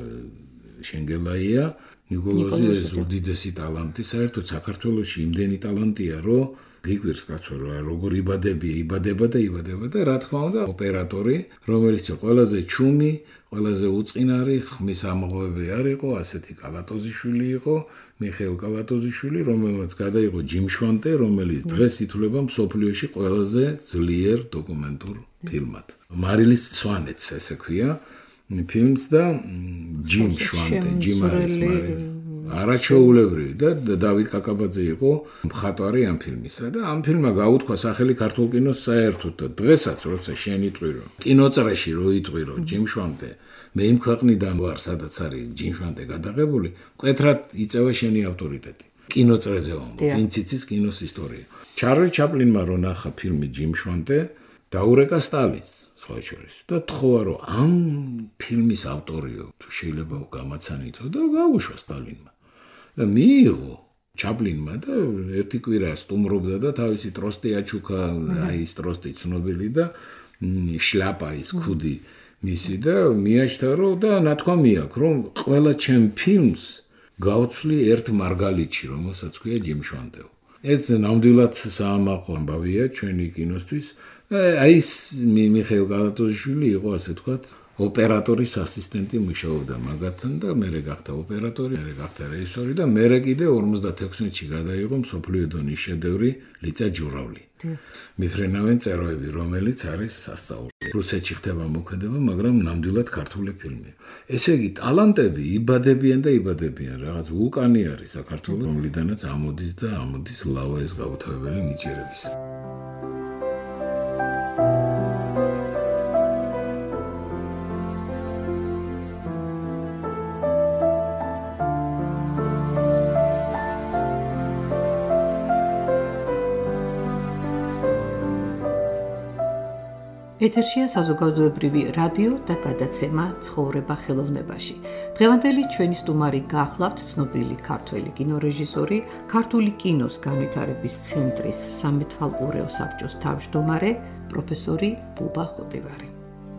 შენგელაია ნიკოლოზი ეს უდიდესი ტალანტი საერთოდ საქართველოში იმდენი ტალანტია რომ გიგვირს კაცო როგორ იბადები იბადება და იბადება და რა თქმა უნდა ოპერატორი რომელიც ყველაზე ჩუმი ყველაზე უწყინარი ხმის ამღვევი არ იყო ასეთი კალატოზიშვილი იყო მიხეილ კალატოზიშვილი რომელმაც გადაიღო ჯიმშვანტე რომელიც დღეს ითვლება მსოფლიოში ყველაზე ძლიერ დოკუმენტურ ფილმად მარილის სვანეთს ესე ქვია ფილმს და ჯიმშვანტე ჯიმარის მარილი არაჩვეულებრივი და დავით კაკაბაძე იყო მხატვარი ამ ფილმისა და ამ ფილმმა გაუთქვა სახელი ქართულ კინოს საერთოდ და დღესაც როცა შენ იტყვირო კინოწრეში რო იტყვირო ჯიმშვანტე მე იმ ქვეყნიდან ვარ სადაც არის ჯიმშვანტე გადაღებული მკვეთრად იწევა შენი ავტორიტეტი კინოწრეზე ვამბობ ინციცის კინოს ისტორია ჩარლი ჩაპლინმა რო ნახა ფილმი ჯიმ შვანტე, დაურეკა სტალინს, სხვა შორის. და თხოვა რომ ამ ფილმის ავტორიო, თუ შეიძლება გამაცანითო და გაუშვა სტალინმა. და მიიღო ჩაპლინმა და ერთი კვირა სტუმრობდა და თავისი ტროსტი აჩუქა, აი ის ტროსტი ცნობილი და შლაპა ის ქუდი მისი და მიაჩნდა რომ და ნათქვამი აქვს რომ ყველა ჩემ ფილმს გავცვლი ერთ მარგალიტში, რომელსაც ქვია ჯიმ შვანტე. ეს ნამდვილად საამაყო ამბავია ჩვენი კინოსთვის. აი ეს მიხეილ გალატოზიშვილი იყო ასე ვთქვათ ოპერატორის ასისტენტი, მუშაობდა მაგათთან და მერე გახდა ოპერატორი, მერე გახდა რეჟისორი და მერე კიდე ორმოცდათექვსმეტში გადაიღო მსოფლიო დონის შედევრი ლიწა ჯურავლი. მიფრენავენ წეროები, რომელიც არის სასწაული. რუსეთში ხდება მოქმედება, მაგრამ ნამდვილად ქართული ფილმია. ესე იგი, ტალანტები იბადებიან და იბადებიან, რაღაც ვულკანი არის საქართველოს, რომლიდანაც ამოდის და ამოდის ლავა ეს გაუთავებელი ნიჭიერების. ეთერშია საზოგადოებრივი რადიო და გადაცემა ცხოვრება ხელოვნებაში. დღევანდელი ჩვენი სტუმარი გახლავთ ცნობილი ქართველი კინორეჟისორი, ქართული კინოს განვითარების ცენტრის სამეთვალყურეო საბჭოს თავმჯდომარე, პროფესორი ბუბა ხოტივარი.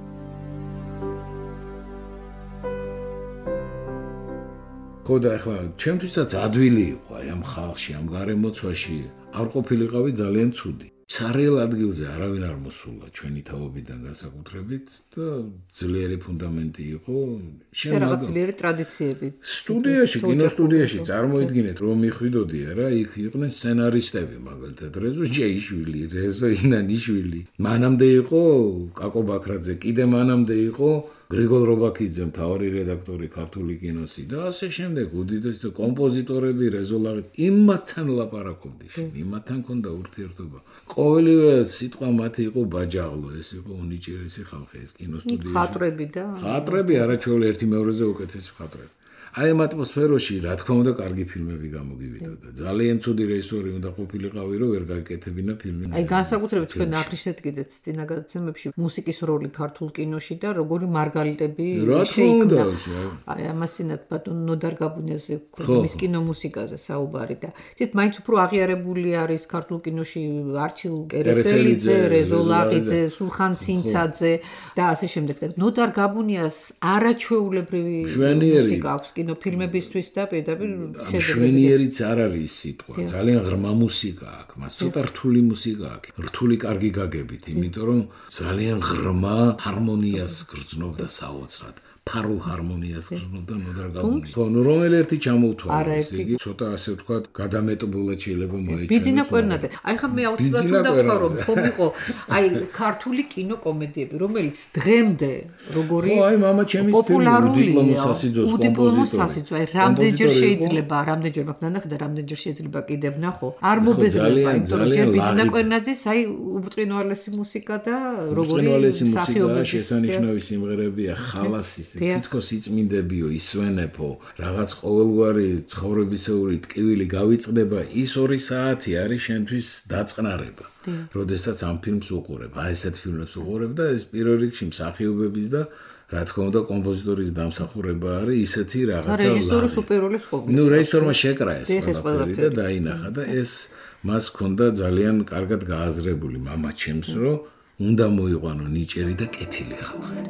ხო და ახლა ჩემთვისაც ადვილი იყო აი ამ ხალხში, ამ გარემოცვაში არ ყოფილიყავი ძალიან ცუდი. სარეალ ადგილზე არავინ არ მოსულა ჩვენი თაობიდან განსაკუთრებით და ძლიერი ფუნდამენტი იყო რაღაც ძლიერი ტრადიციები სტუდიაში, კინოსტუდიაში წარმოიდგინეთ რომ მიხვიდოდი რა, იქ იყვნენ სცენარისტები მაგალითად რეზო ჯეიშვილი, რეზო ინანიშვილი, მანამდე იყო კაკო ბაქრაძე, კიდე მანამდე იყო გრიგოლ რობაქიძე, მთავარი რედაქტორი ქართული კინოსი და ასე შემდეგ, უდიდესი კომპოზიტორები, რეზოლაღი, იმათთან ლაპარაკობდი, იმათთან ქონდა ურთიერთობა. ყოველივე სიტყვა მათი იყო ბაჯაღლო, ეს იყო უნიჭიერესი ხალხი ეს კინოსტუდიაში. ხატრები და ხატრები არაჩვეულებრივი ერთი მეორეზე უკეთესი ხატრები. აი ამ ატმოსფეროში რა თქმა უნდა კარგი ფილმები გამოგივიდა და ძალიან ცუდი რეჟისორი უნდა ყოფილიყავი რომ ვერ გაკეთებინა ფილმი. აი განსაკუთრებით თქვენ აღნიშნეთ კიდეც წინა გადაცემებში მუსიკის როლი ქართულ კინოში და როგორი მარგალიტები შეიქმნა. აი ამასინათ ბატონ ნოდარ გაბუნიაზე მის კინომუსიკაზე საუბარი და ისეთ მაინც უფრო აღიარებული არის ქართულ კინოში არჩილ კერესელიძე, რეზო ლაღიძე, სულხან ცინცაძე და ასე შემდეგ. ნოდარ გაბუნიას არაჩვეულებრივი მუსიკა აქვს კინოფილმებისთვის და პირდაპირ შედეგები. მშვენიერიც არ არის სიტყვა, ძალიან ღრმა მუსიკა აქვს, მას ცოტა რთული მუსიკა აქვს, რთული კარგი გაგებით, იმიტომ რომ ძალიან ღრმა ჰარმონიას გრძნობდა საოცრად. ფარულ ჰარმონიას გრძნობდა ნოდარ გაბუნია. ხო, ნუ რომელი ერთი ჩამოუთვალე, ესე იგი, ცოტა ასე ვთქვათ, გადამეტებულად შეიძლება მოეჩვენოს. ბიძინა კვერნაძე. აი ხა მე აუცილებლად უნდა ვთქვა, რომ ხომ იყო აი ქართული კინოკომედიები, რომელიც დღემდე როგორი ხო, აი მამა ჩემის ფილმი დიპლომოსასიძოს კომპოზიტორი. აი რამდენჯერ შეიძლება, რამდენჯერ მაქვს ნანახი და რამდენჯერ შეიძლება კიდე ვნახო. არ მობეზრება, იმიტომ რომ ჯერ ბიძინა კვერნაძის აი უბრწყინვალესი მუსიკა და როგორი მსახიობი შესანიშნავი სიმღერებია, ხალასის თითქოს იწმინდებიო, ისვენებო, რაღაც ყოველგვარი ცხოვრებისეული ტკივილი გავიწყდება, ის ორი საათი არის შენთვის დაწყნარება. როდესაც ამ ფილმს უყურებ, აი ესეთ ფილმებს უყურებ და ეს პირველ რიგში მსახიობების და რა თქმა უნდა კომპოზიტორის დამსახურება არის ისეთი რაღაცა. რეჟისორის უპირველეს ყოვლისა. ნუ რეჟისორმა შეკრა ეს ყველაფერი და დაინახა და ეს მას ჰქონდა ძალიან კარგად გააზრებული მამა ჩემს, რომ უნდა მოიყვანო ნიჭიერი და კეთილი ხალხი.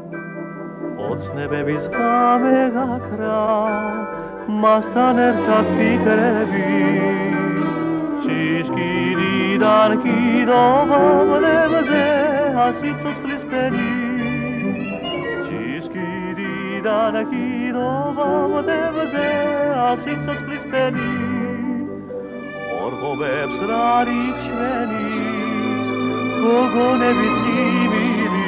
ოცნებების ღამე გაქრა მასთან ერთად ფიქრები ჭიშკირიდან კიდობებზე ასი ცოცხლის ფერი ჭიშკირიდან კიდობებზე ასი ცოცხლის ფერი ორღობებს რა რიჩვენის გოგონების ნიმირი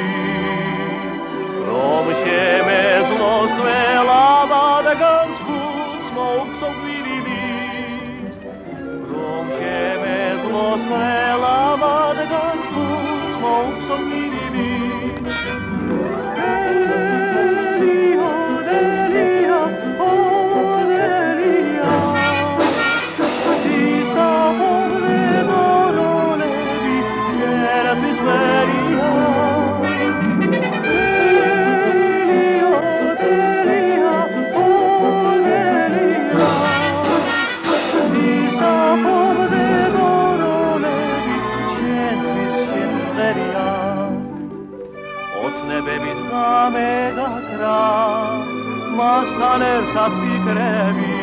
რომ შემეძლოს ყველა ბადგანს ხუთს მოუხსო გვირილის რომ შემეძლოს ყველა ბადგანს ხუთს მოუხსო გვირილის დელია, დელია, ო დელია სისტა პოვედორო მღერია ოცნებების გამეგაქრა მასთან ერთად ფიქრები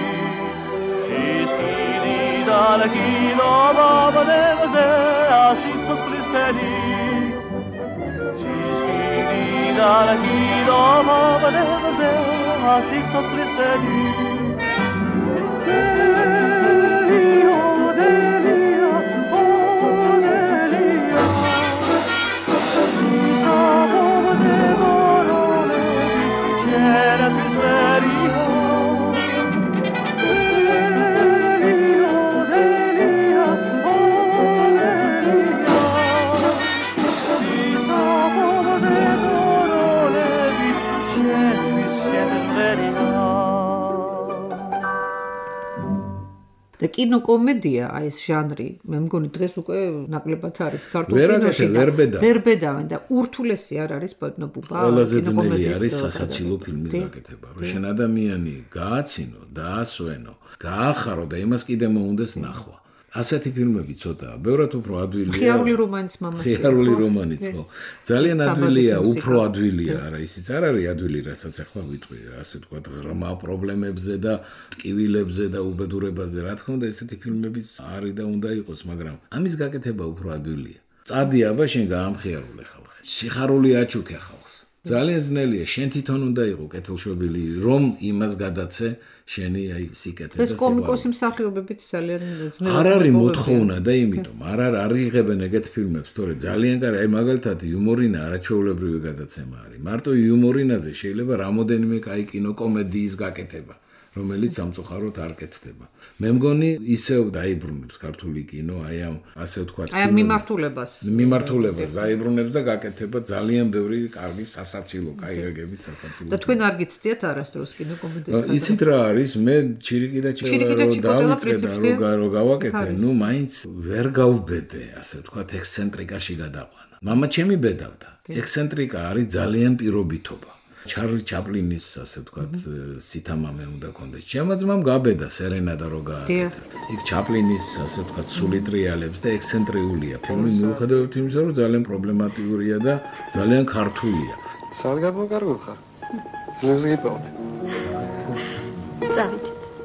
ჩისკიდიდან კიდობა ბნებზე ასი ცოცხლის ფერი ჩისკიდიდან კიდობა ბნებზე ასი ცოცხლის ფერი და კინოკომედია, აი ეს ჟანრი, მე მგონი დღეს უკვე ნაკლებად არის ქართულ კინოში და ვერ ბედავენ და ურთულესი არ არის ბოდნო ბუბა. ყველაზე ძნელი არის სასაცილო ფილმის გაკეთება, რომ შენ ადამიანი გააცინო, დაასვენო, გაახარო და იმას კიდე მოუნდეს ნახვა. ასეთი ფილმები ცოტაა, ბევრად უფრო ადვილია. ხიარული რომანიც მამასია. ხიარული რომანიც ხო. ძალიან ადვილია, უფრო ადვილია, არა, ისიც არ არის ადვილი, რასაც ახლა ვიტყვი, ასე ვთქვათ, ღრმა პრობლემებზე და ტკივილებზე და უბედურებაზე, რა თქმა უნდა, ესეთი ფილმებიც არის და უნდა იყოს, მაგრამ ამის გაკეთება უფრო ადვილია. წადი აბა შენ გაამხიარულე ხალხი. სიხარული აჩუქე ხალხს. ძალიან ძნელია, შენ თვითონ უნდა იყო კეთილშობილი, რომ იმას გადაცე შენი აი სიკეთე და ეს კომიკოსი მსახიობებიც ძალიან ძნელი არ არის მოთხოვნა და იმიტომ არ არ არიღებენ ეგეთ ფილმებს, თორე ძალიან კარი, აი მაგალითად იუმორინა არაჩვეულებრივი გადაცემა არის. მარტო იუმორინაზე შეიძლება რამოდენიმე კაი კინოკომედიის გაკეთება, რომელიც სამწუხაროდ არ კეთდება. მე მგონი ისევ დაიბრუნებს ქართული კინო, აი ამ ასე ვთქვათ, აი ამ მიმართულებას. მიმართულებას დაიბრუნებს და გაკეთება ძალიან ბევრი კარგი სასაცილო, კაი გაგებით სასაცილო. და თქვენ არ გიცდიათ არასდროს კინოკომედიის? იცით რა არის, მე ჩირიკი და ჩირო დავიწყე და რო გავაკეთე, ნუ მაინც ვერ გავბედე, ასე ვთქვათ, ექსცენტრიკაში გადაყვანა. მამა ჩემი ბედავდა. ექსცენტრიკა არის ძალიან პირობითობა. ჩარლი ჩაპლინის, ასე ვთქვათ, სითამამე უნდა კონდეს. ჩემმა ძმამ გაბედა სერენადა რო გააკეთა. იქ ჩაპლინის, ასე ვთქვათ, სული ტრიალებს და ექსცენტრიულია. ფილმი მიუხედავად იმისა, რომ ძალიან პრობლემატიურია და ძალიან ქართულია. სად გამოგარგულ ხარ? ძლებს გიპოვე. დავით.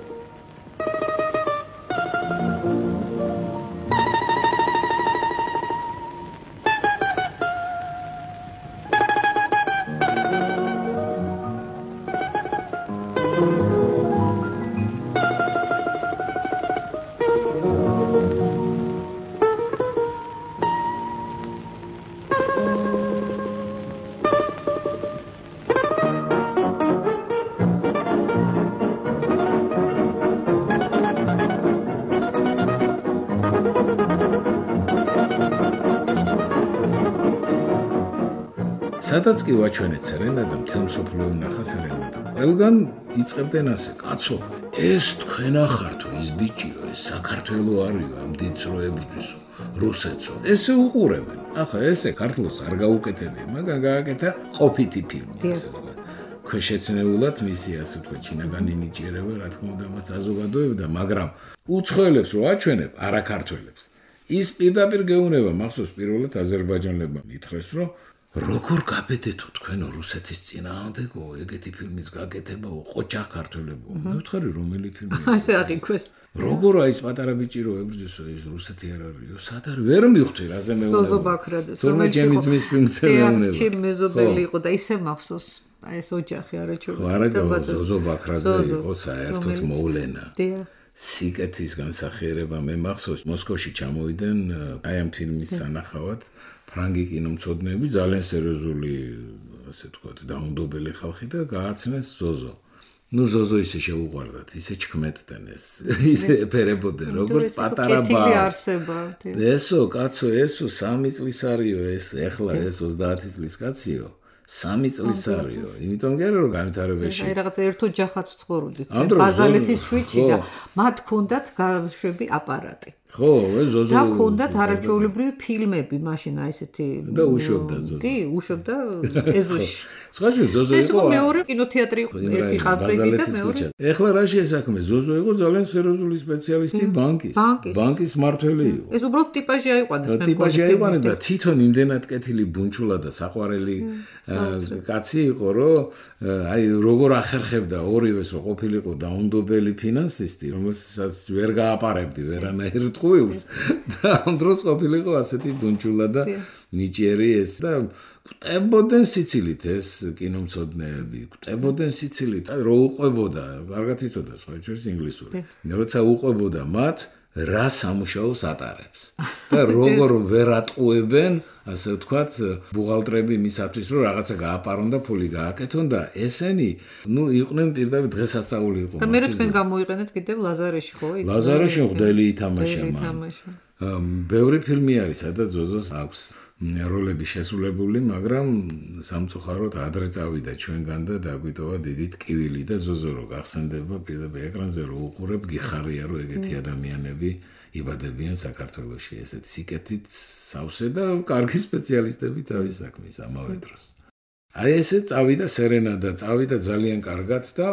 სადაც კი ვაჩვენეთ სერენადა, მთელ მსოფლიო ნახა სერენადა. ყველგან იწყებდნენ ასე, კაცო, ეს თქვენ ახართო, ის ბიჭიო, ეს საქართველო არისო, ამ დიდ წროებიცო, რუსეთსო, ესე უყურებენ. ახლა ესე ქართლოს არ გაუკეთებია, მაგრამ გააკეთა ყოფითი ფილმი, ასე ვთქვათ. ქვეშეცნეულად მისი, ასე ვთქვათ, ჩინაგანი ნიჭიერება, რა თქმა უნდა, მას საზოგადოებდა, მაგრამ უცხოელებს რო აჩვენებ, არა ქართველებს. ის პირდაპირ გეუნება, მახსოვს პირველად აზერბაიჯანელებმა მითხრეს, რომ როგორ გაბედეთო თქვენო რუსეთის წინააღმდეგო ეგეთი ფილმის გაკეთება ოჯახ ქართველებო. მე ვთხარი რომელი ფილმია? ასე აღიქვეს. როგორ აი ეს პატარა ბიჭი რო ებრძვისო ეს რუსეთი არ არისო, სად არის? ვერ მივხვდი რაზე მეუბნება. ზოზო ბაქრაძე. თორმეტ ჩემი ძმის ფილმს მეუბნება. ჩემი მეზობელი იყო და ისე მახსოვს. აი ეს ოჯახი არაჩვეულებრივი. ხო, არა ზოზო ბაქრაძე იყო საერთოდ მოვლენა. დიახ. სიკეთის განსახიერება მე მახსოვს მოსკოვში ჩამოვიდნენ აი ამ ფილმის სანახავად. ფრანგი კინომცოდნეები ძალიან სერიოზული, ასე ვთქვათ, დაუნდობელი ხალხი და გააცნეს ზოზო. ნუ ზოზო ისე შეუყვარდათ, ისე ჩქმედდნენ ეს, ისე ეფერებოდნენ, როგორც პატარა ბავშვს. ესო, კაცო, ესო სამი წლის არისო ეს, ეხლა ეს ოცდაათი წლის კაციო. სამი წლის არისო, იმიტომ გერა რომ განვითარებაში. აი რაღაც ერთ ოჯახად ცხოვრობდით. ბაზალეთის შვიდში და მათ ჰქონდათ გაშვები აპარატი. ხო, ზოზო. და ქონდათ არაჩვეულებრივი ფილმები, მაშინ აი ესეთი და უშვებდა ზოზო. კი, უშვებდა ეზოში. სხვაჯერ ზოზო ეს იყო. იყო მეორე კინოთეატრი იყო, ერთი ყაზბეგი და მეორე. ეხლა რა შეესაქმე? ზოზო იყო ძალიან სერიოზული სპეციალისტი ბანკის. ბანკის მმართველი იყო. ეს უბრალოდ ტიპაჟი აიყვანეს მე. ტიპაჟი აიყვანეს და თვითონ იმდენად კეთილი ბუნჩულა და საყვარელი კაცი იყო, რომ აი როგორ ახერხებდა ორივეს, რომ ყოფილიყო დაუნდობელი ფინანსისტი, რომელსაც ვერ გააპარებდი ვერანაირ ტყუილს და ამ დროს ყოფილიყო ასეთი ბუნჩულა და ნიჭიერი ეს და კვდებოდნენ სიცილით ეს კინომცოდნეები, კვდებოდნენ სიცილით, რო უყვებოდა, კარგად იცოდა სხვა ჩვენს ინგლისური. როცა უყვებოდა მათ რა სამუშაოს ატარებს და როგორ ვერ ატყუებენ, ასე ვთქვათ, ბუღალტრები მისათვის, რომ რაღაცა გააპარონ და ფული გააკეთონ და ესენი, ნუ იყვნენ პირდაპირ დღესასწაული იყო. და მე თქვენ გამოიყენეთ კიდევ ლაზარეში, ხო? ლაზარეში მღვდელი ითამაშა მან. ბევრი ფილმი არის, სადაც ზოზოს აქვს როლები შესრულებული, მაგრამ სამწუხაროდ ადრე წავიდა ჩვენგან და დაგვიტოვა დიდი ტკივილი და ზოზო რო გახსენდება პირდაპირ ეკრანზე რო უყურებ, გიხარია რომ ეგეთი ადამიანები იბადებიან საქართველოში, ესეთ სიკეთით სავსე და კარგი სპეციალისტები თავის საქმის ამავე დროს. აი ესე წავიდა სერენადა, წავიდა ძალიან კარგად და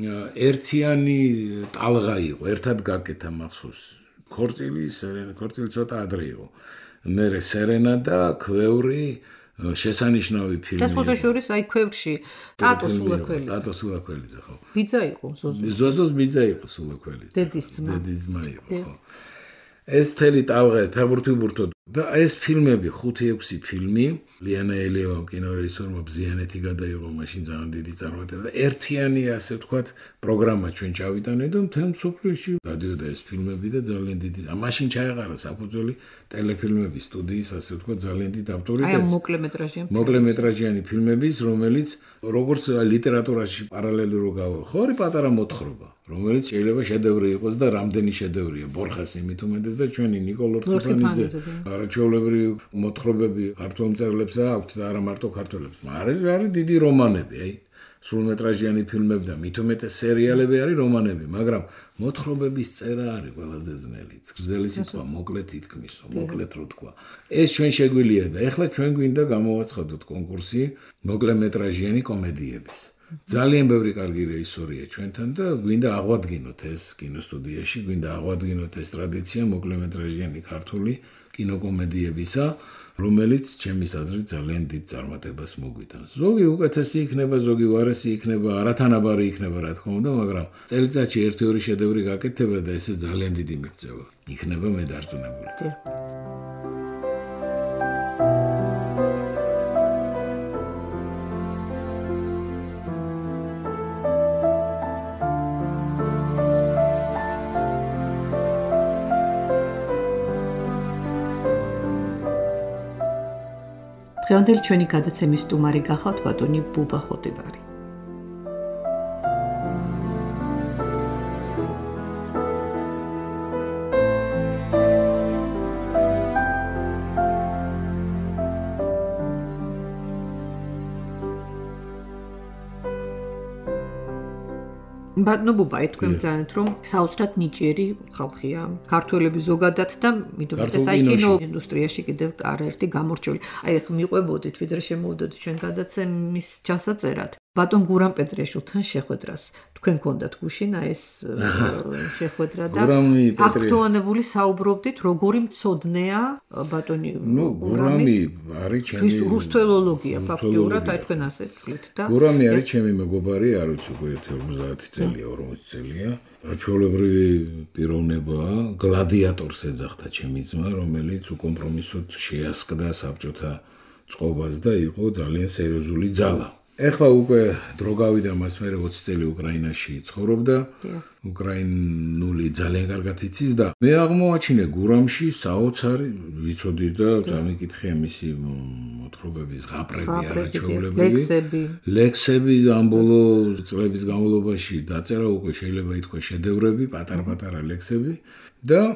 ერთიანი ტალღა იყო, ერთად გაკეთა მახსოვს. ქორწილი, სერენა, ქორწილი ცოტა ადრე იყო. მერე სერენადა, ქვევრი, შესანიშნავი ფილმი. და სხვათა შორის აი ქვევრში ტატო სულაქველიძე. ტატო სულაქველიძე, ხო. ბიძა იყო ზოზო. ზოზოს ბიძა იყო სულაქველიძე. დედის ძმა. დედის ძმა იყო, ხო. ეს თელი ტალღა ფეხბურთი-ბურთო და ეს ფილმები ხუთი ექვსი ფილმი ლიანა ელიევამ კინორეჟისორმა ბზიანეთი გადაიღო მაშინ ძალიან დიდი წარმატება და ერთიანი ასე ვთქვათ პროგრამა ჩვენ ჩავიტანე და მთელ მსოფლიოში გადიოდა ეს ფილმები და ძალიან დიდი მაშინ ჩაეყარა საფუძველი ტელეფილმების სტუდიის ასე ვთქვათ ძალიან დიდი ავტორიტეტს აი მოკლემეტრაჟიანი მოკლემეტრაჟიანი ფილმების რომელიც როგორც ლიტერატურაში პარალელი რო გავა ხორი პატარა მოთხრობა რომელიც შეიძლება შედევრი იყოს და რამდენი შედევრია ბორხეს იმით უმეტეს და ჩვენი ნიკოლ ორთოფანიძე არაჩვეულებრივი მოთხრობები ქართულ მწერლებს აქვთ და არა მარტო ქართველებს მაგრამ არის დიდი რომანები აი სრულმეტრაჟიანი ფილმები და მით უმეტეს სერიალები არის რომანები მაგრამ მოთხრობების წერა არის ყველაზე ძნელი გრძელი სიტყვა მოკლედ ითქმისო მოკლედ რო თქვა ეს ჩვენ შეგვიძლია და ეხლა ჩვენ გვინდა გამოვაცხადოთ კონკურსი მოკლემეტრაჟიანი კომედიების ძალიან ბევრი კარგი რეჟისორია ჩვენთან და გვინდა აღვადგინოთ ეს კინოსტუდიაში, გვინდა აღვადგინოთ ეს ტრადიცია მოკლემეტრაჟიანი ქართული კინოკომედიებისა, რომელიც ჩემის აზრით ძალიან დიდ წარმატებას მოგვიტანს. ზოგი უკეთესი იქნება, ზოგი უარესი იქნება, არათანაბარი იქნება, რა თქმა უნდა, მაგრამ წელიწადში ერთი-ორი შედევრი გაკეთდება და ესე ძალიან დიდი მიღწევა იქნება მე დარწმუნებული. დღევანდელი ჩვენი გადაცემის სტუმარი გახავთ ბატონი ბუბა ხოტიბარი. ბატონო ბუბა, თქვენ მგზავნეთ რომ საოცრად ნიჭიერი ხალხია ქართველები ზოგადად და მიდუმეტეს აი კინო ინდუსტრიაში კიდევ არაერთი გამორჩეული. აი ხ მიყვებოდით ვიდრე შემოვიდოდით ჩვენ გადაცემის ჩასაწერად. ბატონ გურამ პეტრიაშვილთან შეხვედრას თქვენ გქონდათ გუშინ აი ეს შეხვედრა და აქტუალებული საუბრობდით როგორი მცოდნეა ბატონი ნუ გურამი არის ჩემი რუსთველოლოგია ფაქტიურად აი თქვენ ასე ვთქვით და გურამი არის ჩემი მეგობარი არ ვიცი უკვე ერთი ორმოცდაათი წელია ორმოცი წელია რაჩვეულებრივი პიროვნებაა გლადიატორს ეძახდა ჩემი ძმა რომელიც უკომპრომისოდ შეასყდა საბჭოთა წყობას და იყო ძალიან სერიოზული ძალა ეხლა უკვე დრო გავიდა მას მერე ოცი წელი უკრაინაში ცხოვრობდა. უკრაინული ძალიან კარგად იცის და მე აღმოაჩინე გურამში საოცარი ვიცოდი და წამიკითხე მისი მოთხრობების ზღაპრები არაჩვეულებრივი. ლექსები. ლექსები ამ ბოლო წლების განმავლობაში დაწერა უკვე შეიძლება ითქვას შედევრები, პატარ-პატარა ლექსები და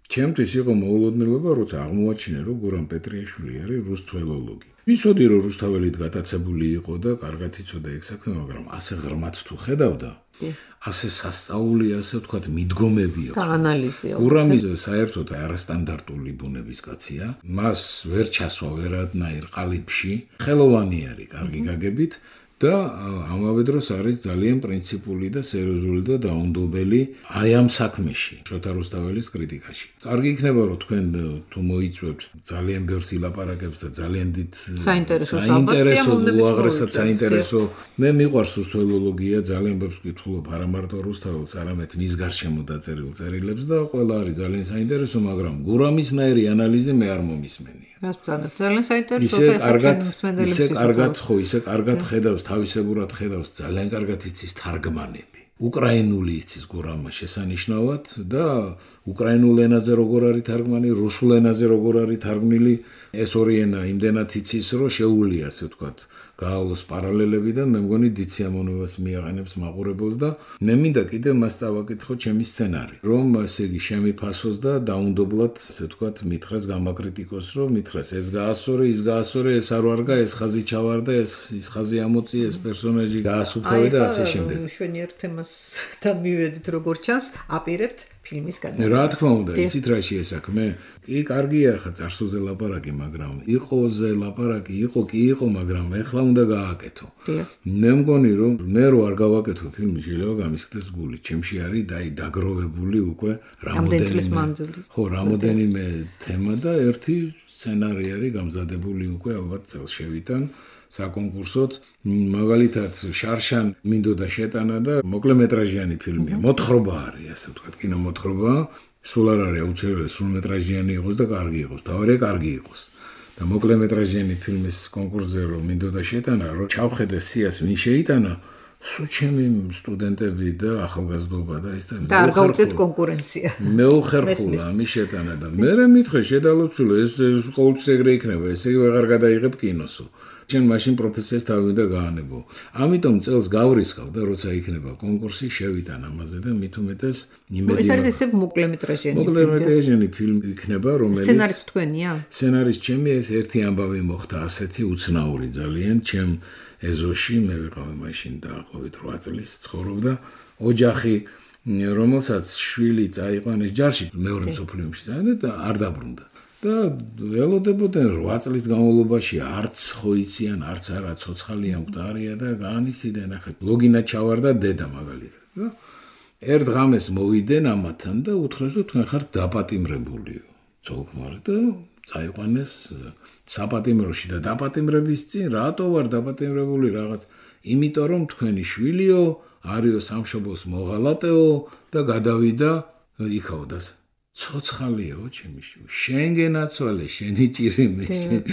ჩემთვის იყო მოულოდნელობა, როცა აღმოაჩინე, რომ გურამ პეტრიაშვილი არის რუსთველოლოგი. ვიცოდი, რომ რუსთაველით გატაცებული იყო და კარგად იცოდა ეგ საქმე, მაგრამ ასე ღრმად თუ ხედავდა, ასე სასწაული, ასე ვთქვათ, მიდგომები აქვს. და ანალიზი აქვს. გურამი საერთოდ არასტანდარტული ბუნების კაცია. მას ვერ ჩასვა ვერანაირ ყალიბში, ხელოვანი არის, კარგი გაგებით. და ამავე დროს არის ძალიან პრინციპული და სერიოზული და დაუნდობელი აი ამ საქმეში, შოთა რუსთაველის კრიტიკაში. კარგი იქნება, რომ თქვენ თუ მოიწვევთ ძალიან ბევრს ილაპარაკებს და ძალიან დიდ საინტერესო უაღრესად საინტერესო. მე მიყვარს რუსთველოლოგია, ძალიან ბევრს ვკითხულობ, არა მარტო რუსთაველს, არამედ მის გარშემო დაწერილ წერილებს და ყველა არის ძალიან საინტერესო, მაგრამ გურამისნაირი ანალიზი მე არ მომისმენია. რას ვწადებ? ძალიან საინტერესო ისე კარგად, ისე კარგად ხო, ისე კარგად ხედავს, თავისებურად ხედავს, ძალიან კარგად იცის თარგმანები. უკრაინული იცის გურამა შესანიშნავად და უკრაინულ ენაზე როგორ არის თარგმანი, რუსულ ენაზე როგორ არის თარგმნილი, ეს ორი ენა იმდენად იცის, რომ შეუძლია, ასე ვთქვათ, გაავლოს პარალელები და მე მგონი დიდ სიამოვნებას მიაყენებს მაყურებელს და მე მინდა კიდე მას წავაკითხო ჩემი სცენარი, რომ ესე იგი შემიფასოს და დაუნდობლად, ასე ვთქვათ, მითხრას გამაკრიტიკოს, რომ მითხრას ეს გაასწორე, ის გაასწორე, ეს არ ვარგა, ეს ხაზი ჩავარდა, ეს ის ხაზი ამოწი, ეს პერსონაჟი გაასუფთავე და ასე შემდეგ. შვენიერ თემასთან მივედით როგორ ჩანს, აპირებთ ფილმის გადაღებას. რა თქმა უნდა, იცით რა შეესაქმე? კი, კარგია ხა წარსულზე ლაპარაკი, მაგრამ იყოზე ლაპარაკი, იყო კი იყო, მაგრამ ეხლა უნდა გააკეთო. მე მგონი რომ მე რო არ გავაკეთო ფილმი, შეიძლება გამისხდეს გული. ჩემში არის დაი დაგროვებული უკვე რამოდენიმე ხო, რამოდენიმე თემა და ერთი სცენარი არის გამზადებული უკვე ალბათ წელს შევიტან საკონკურსოდ. მაგალითად, შარშან მინდოდა შეტანა და მოკლემეტრაჟიანი ფილმია. მოთხრობა არის, ასე ვთქვათ, კინომოთხრობა. სულ არ არის აუცილებელი სრულმეტრაჟიანი იყოს და კარგი იყოს. თავარია კარგი იყოს. და მოკლემეტრაჟიანი ფილმის კონკურსზე რომ მინდოდა შეტანა, რომ ჩავხედე სიას ვინ შეიტანა, სულ ჩემი სტუდენტები და ახალგაზრდობა და ის და არ გავუწევთ კონკურენცია. მე უხერხულა ამის შეტანა და მე მithre შედალოცულო ეს ყოველთვის ეგრე იქნება, ესე იგი აღარ გადაიღებ კინოსო. ჩვენ მაშინ პროფესიას თავი უნდა გაანებო. ამიტომ წელს გავრისხავ და როცა იქნება კონკურსი შევიტან ამაზე და მით უმეტეს იმედი. ეს არის ესე მოკლემეტრაჟიანი. მოკლემეტრაჟიანი ფილმი იქნება, რომელიც სცენარიც თქვენია? სცენარის ჩემი ეს ერთი ამბავი მოხდა ასეთი უცნაური ძალიან, ჩემ ეზოში მე ვიყავი მაშინ დაახლოებით რვა წლის ცხოვრობდა ოჯახი, რომელსაც შვილი წაიყვანეს ჯარში მეორე მსოფლიო ომში და არ დაბრუნდა. და ველოდებოდნენ რვა წლის განმავლობაში არც ხო იციან, არც არა ცოცხალი ამკვდარია და განიცდიდნენ ახლა ლოგინა ჩავარდა დედა მაგალითად. და ერთ ღამეს მოვიდნენ ამათან და უთხრეს, რომ თქვენ ხართ დაპატიმრებულიო. ცოლ-ქმარი და წაიყვანეს საპატიმროში და დაპატიმრების წინ რატო ვარ დაპატიმრებული რაღაც? იმიტომ რომ თქვენი შვილიო არისო სამშობლოს მოღალატეო და გადავიდა იქაოდას. ცოცხალიო ჩემი შვილი, შენ გენაცვალე, შენი ჭირიმე,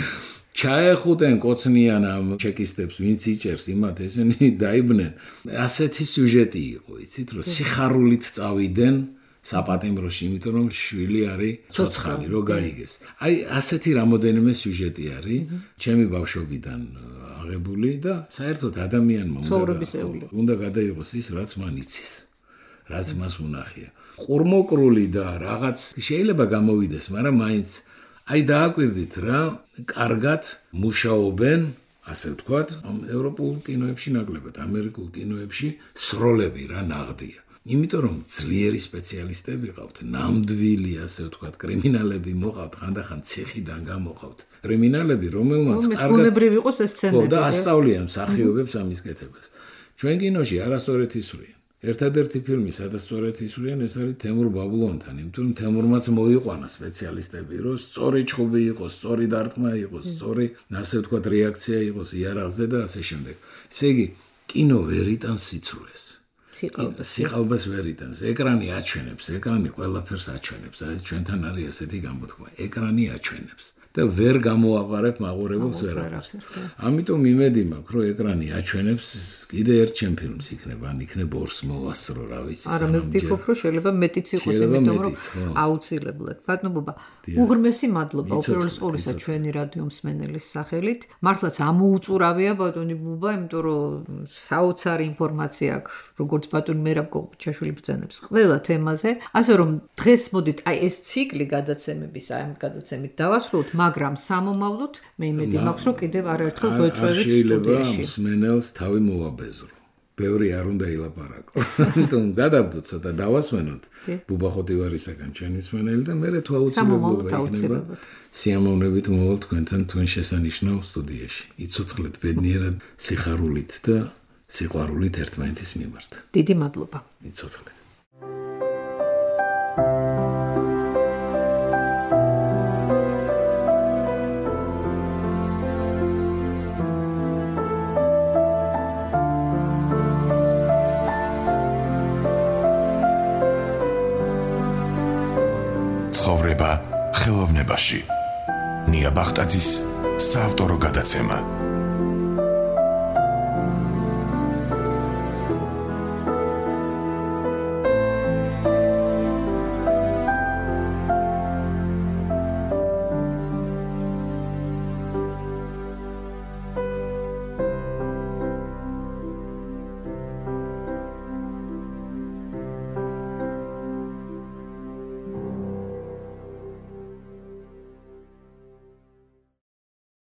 ჩაეხუტენ კოცნიან ამ ჩეკისტებს, ვინც იჭერს იმათ, ესენი დაიბნენ. ასეთი სიუჟეტი იყო, იცით, რომ სიხარულით წავიდნენ საპატიმროში, იმიტომ რომ შვილი არის ცოცხალი, რო გაიგეს. აი, ასეთი რამოდენიმე სიუჟეტი არის ჩემი ბავშვობიდან აღებული და საერთოდ ადამიანმა უნდა უნდა გადაიღოს ის, რაც მან იცის, რაც მას უნახია. ყურმოკრული და რაღაც შეიძლება გამოვიდეს, მაგრამ მაინც აი დააკვირდით რა, კარგად მუშაობენ, ასე ვთქვათ, ევროპულ კინოებში ნაკლებად, ამერიკულ კინოებში სროლები რა ნაღდია. იმიტომ რომ ძლიერი სპეციალისტები ყავთ, ნამდვილი, ასე ვთქვათ, კრიმინალები მოყავთ, ხანდახან ციხიდან გამოყავთ. კრიმინალები, რომელმაც კარგად ბუნებრივი იყოს ეს სცენები. და ასწავლიან მსახიობებს ამის კეთებას. ჩვენ კინოში არასწორად ისვრიან. ერთადერთი ფილმი, სადაც სწორედ ისვრიან, ეს არის თემურ ბაბლუანთან, იმიტომ რომ თემურმაც მოიყვანა სპეციალისტები, რომ სწორი ჩხუბი იყოს, სწორი დარტყმა იყოს, სწორი, ასე ვთქვათ, რეაქცია იყოს იარაღზე და ასე შემდეგ. ესე იგი, კინო ვერ იტანს სიცრუეს. სიყალბეს ვერ იტანს. ეკრანი აჩვენებს, ეკრანი ყველაფერს აჩვენებს. აი ჩვენთან არის ასეთი გამოთქმა, ეკრანი აჩვენებს. და ვერ გამოაყარებ მაყურებელს ვერაფერს. ამიტომ იმედი მაქვს, რომ ეკრანი აჩვენებს კიდე ერთ ჩემ ფილმს იქნება, ან იქნება ორს მოვასწრო, რა ვიცი. არა, მე ვფიქრობ, რომ შეიძლება მეტიც იყოს, იმიტომ რომ აუცილებლად. ბატონობა, უღრმესი მადლობა უპირველეს ყოვლისა ჩვენი რადიო მსმენელის სახელით. მართლაც ამოუწურავია ბატონი ბუბა, იმიტომ რომ საოცარი ინფორმაცია აქვს, როგორ როგორც ბატონი მერაბ გოგჩაშვილი ბრძანებს ყველა თემაზე, ასე რომ დღეს მოდით აი ეს ციკლი გადაცემების აი ამ გადაცემით დავასრულოთ, მაგრამ სამომავლოდ მე იმედი მაქვს, რომ კიდევ არაერთხელ გვეწვევით სტუდიაში. მსმენელს თავი მოვაბეზრო. ბევრი არ უნდა ილაპარაკო. ამიტომ გადავდოთ ცოტა დავასვენოთ ბუბა ხოტივარისაგან ჩვენი მსმენელი და მერე თუ აუცილებლობა იქნება სიამოვნებით მოვალ თქვენთან თქვენ შესანიშნავ სტუდიაში. იცოცხლეთ ბედნიერად, სიხარულით და სიყვარულით ერთმანეთის მიმართ. დიდი მადლობა. იცოცხლეთ. ცხოვრება ხელოვნებაში. ნია ბახტაძის საავტორო გადაცემა.